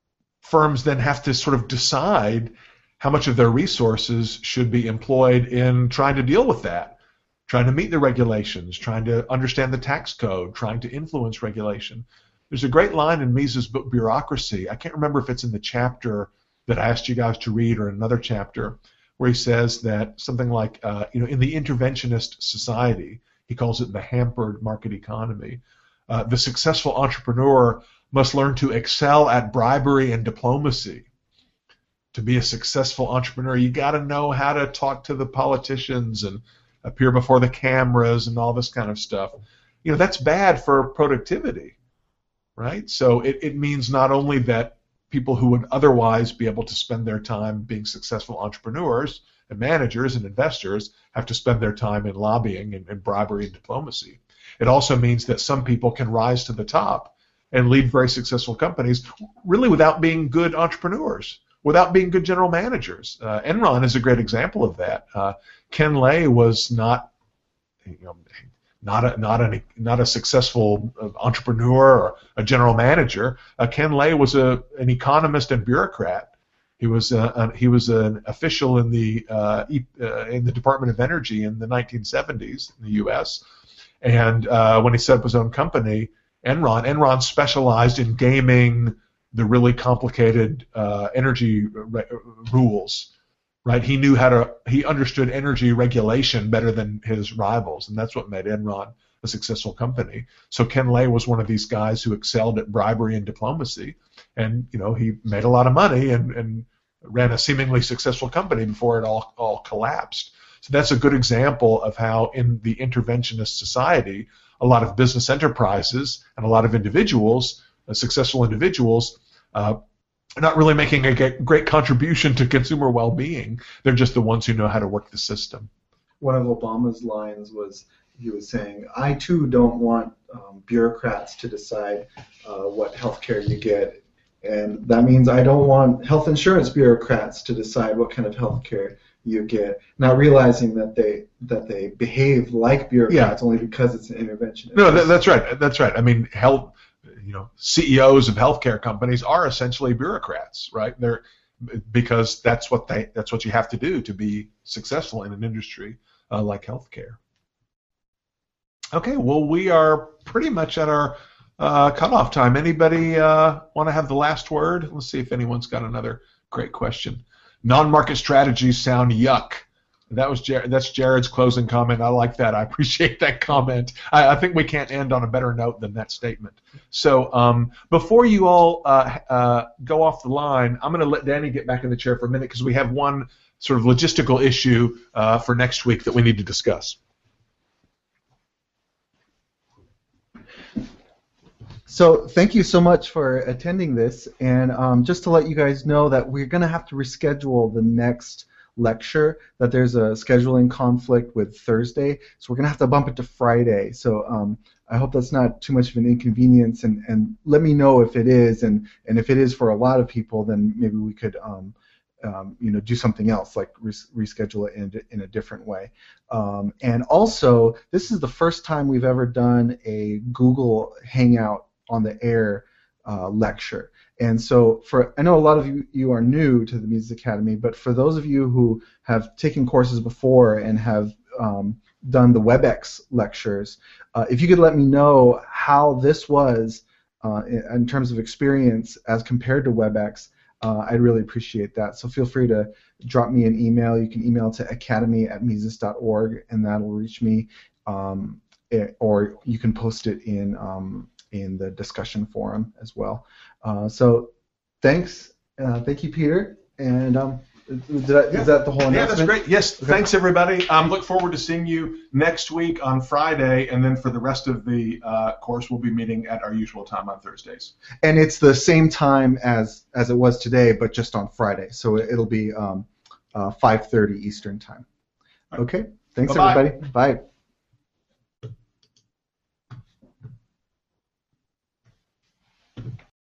firms then have to sort of decide how much of their resources should be employed in trying to deal with that, trying to meet the regulations, trying to understand the tax code, trying to influence regulation. There's a great line in Mises' book Bureaucracy. I can't remember if it's in the chapter that I asked you guys to read or another chapter, where he says that something like, uh, you know, in the interventionist society, he calls it the hampered market economy, uh, the successful entrepreneur must learn to excel at bribery and diplomacy. To be a successful entrepreneur, you got to know how to talk to the politicians and appear before the cameras and all this kind of stuff. You know, that's bad for productivity, right? So it, it means not only that people who would otherwise be able to spend their time being successful entrepreneurs and managers and investors have to spend their time in lobbying and, and bribery and diplomacy. It also means that some people can rise to the top and lead very successful companies really without being good entrepreneurs, without being good general managers. Uh, Enron is a great example of that. Uh, Ken Lay was not, you know, not a not a not a successful entrepreneur or a general manager. Uh, Ken Lay was a an economist and bureaucrat. He was a, a, he was an official in the uh, uh, in the Department of Energy in the nineteen seventies in the U S And uh, when he set up his own company, Enron, Enron specialized in gaming the really complicated uh, energy re- rules, right? He knew how to, he understood energy regulation better than his rivals, and that's what made Enron a successful company. So Ken Lay was one of these guys who excelled at bribery and diplomacy, and you know he made a lot of money and, and ran a seemingly successful company before it all all collapsed. So that's a good example of how in the interventionist society, a lot of business enterprises and a lot of individuals, uh, successful individuals, uh, are not really making a great contribution to consumer well-being. They're just the ones who know how to work the system. One of Obama's lines was, he was saying, I too don't want um, bureaucrats to decide uh, what health care you get. And that means I don't want health insurance bureaucrats to decide what kind of health care you get, not realizing that they that they behave like bureaucrats yeah. only because it's an intervention. No, that, that's right. That's right. I mean, health, you know, C E Os of healthcare companies are essentially bureaucrats, right? They're because that's what they that's what you have to do to be successful in an industry uh, like healthcare. Okay, well, we are pretty much at our uh, cutoff time. Anybody uh, want to have the last word? Let's see if anyone's got another great question. Non-market strategies sound yuck. That was Jared, that's Jared's closing comment. I like that. I appreciate that comment. I, I think we can't end on a better note than that statement. So um, before you all uh, uh, go off the line, I'm going to let Danny get back in the chair for a minute because we have one sort of logistical issue uh, for next week that we need to discuss. So thank you so much for attending this, and um, just to let you guys know that we're going to have to reschedule the next lecture, that there's a scheduling conflict with Thursday, so we're going to have to bump it to Friday. So um, I hope that's not too much of an inconvenience, and, and let me know if it is, and, and if it is for a lot of people, then maybe we could um, um, you know, do something else, like res reschedule it in, in a different way. Um, and also, this is the first time we've ever done a Google Hangout on the air uh, lecture. And so for, I know a lot of you, you are new to the Mises Academy, but for those of you who have taken courses before and have um, done the WebEx lectures, uh, if you could let me know how this was uh, in, in terms of experience as compared to WebEx, uh, I'd really appreciate that. So feel free to drop me an email. You can email to academy at mises dot org, and that'll reach me, um, it, or you can post it in um, in the discussion forum as well. Uh, so thanks, uh, thank you, Peter. And um, did I, yeah. is that the whole announcement? Yeah, that's great. Yes, okay. Thanks everybody. Um, look forward to seeing you next week on Friday, and then for the rest of the uh, course, we'll be meeting at our usual time on Thursdays. And it's the same time as as it was today, but just on Friday. So it'll be um, uh, five thirty Eastern time. Okay. Thanks, Bye-bye. everybody. Bye.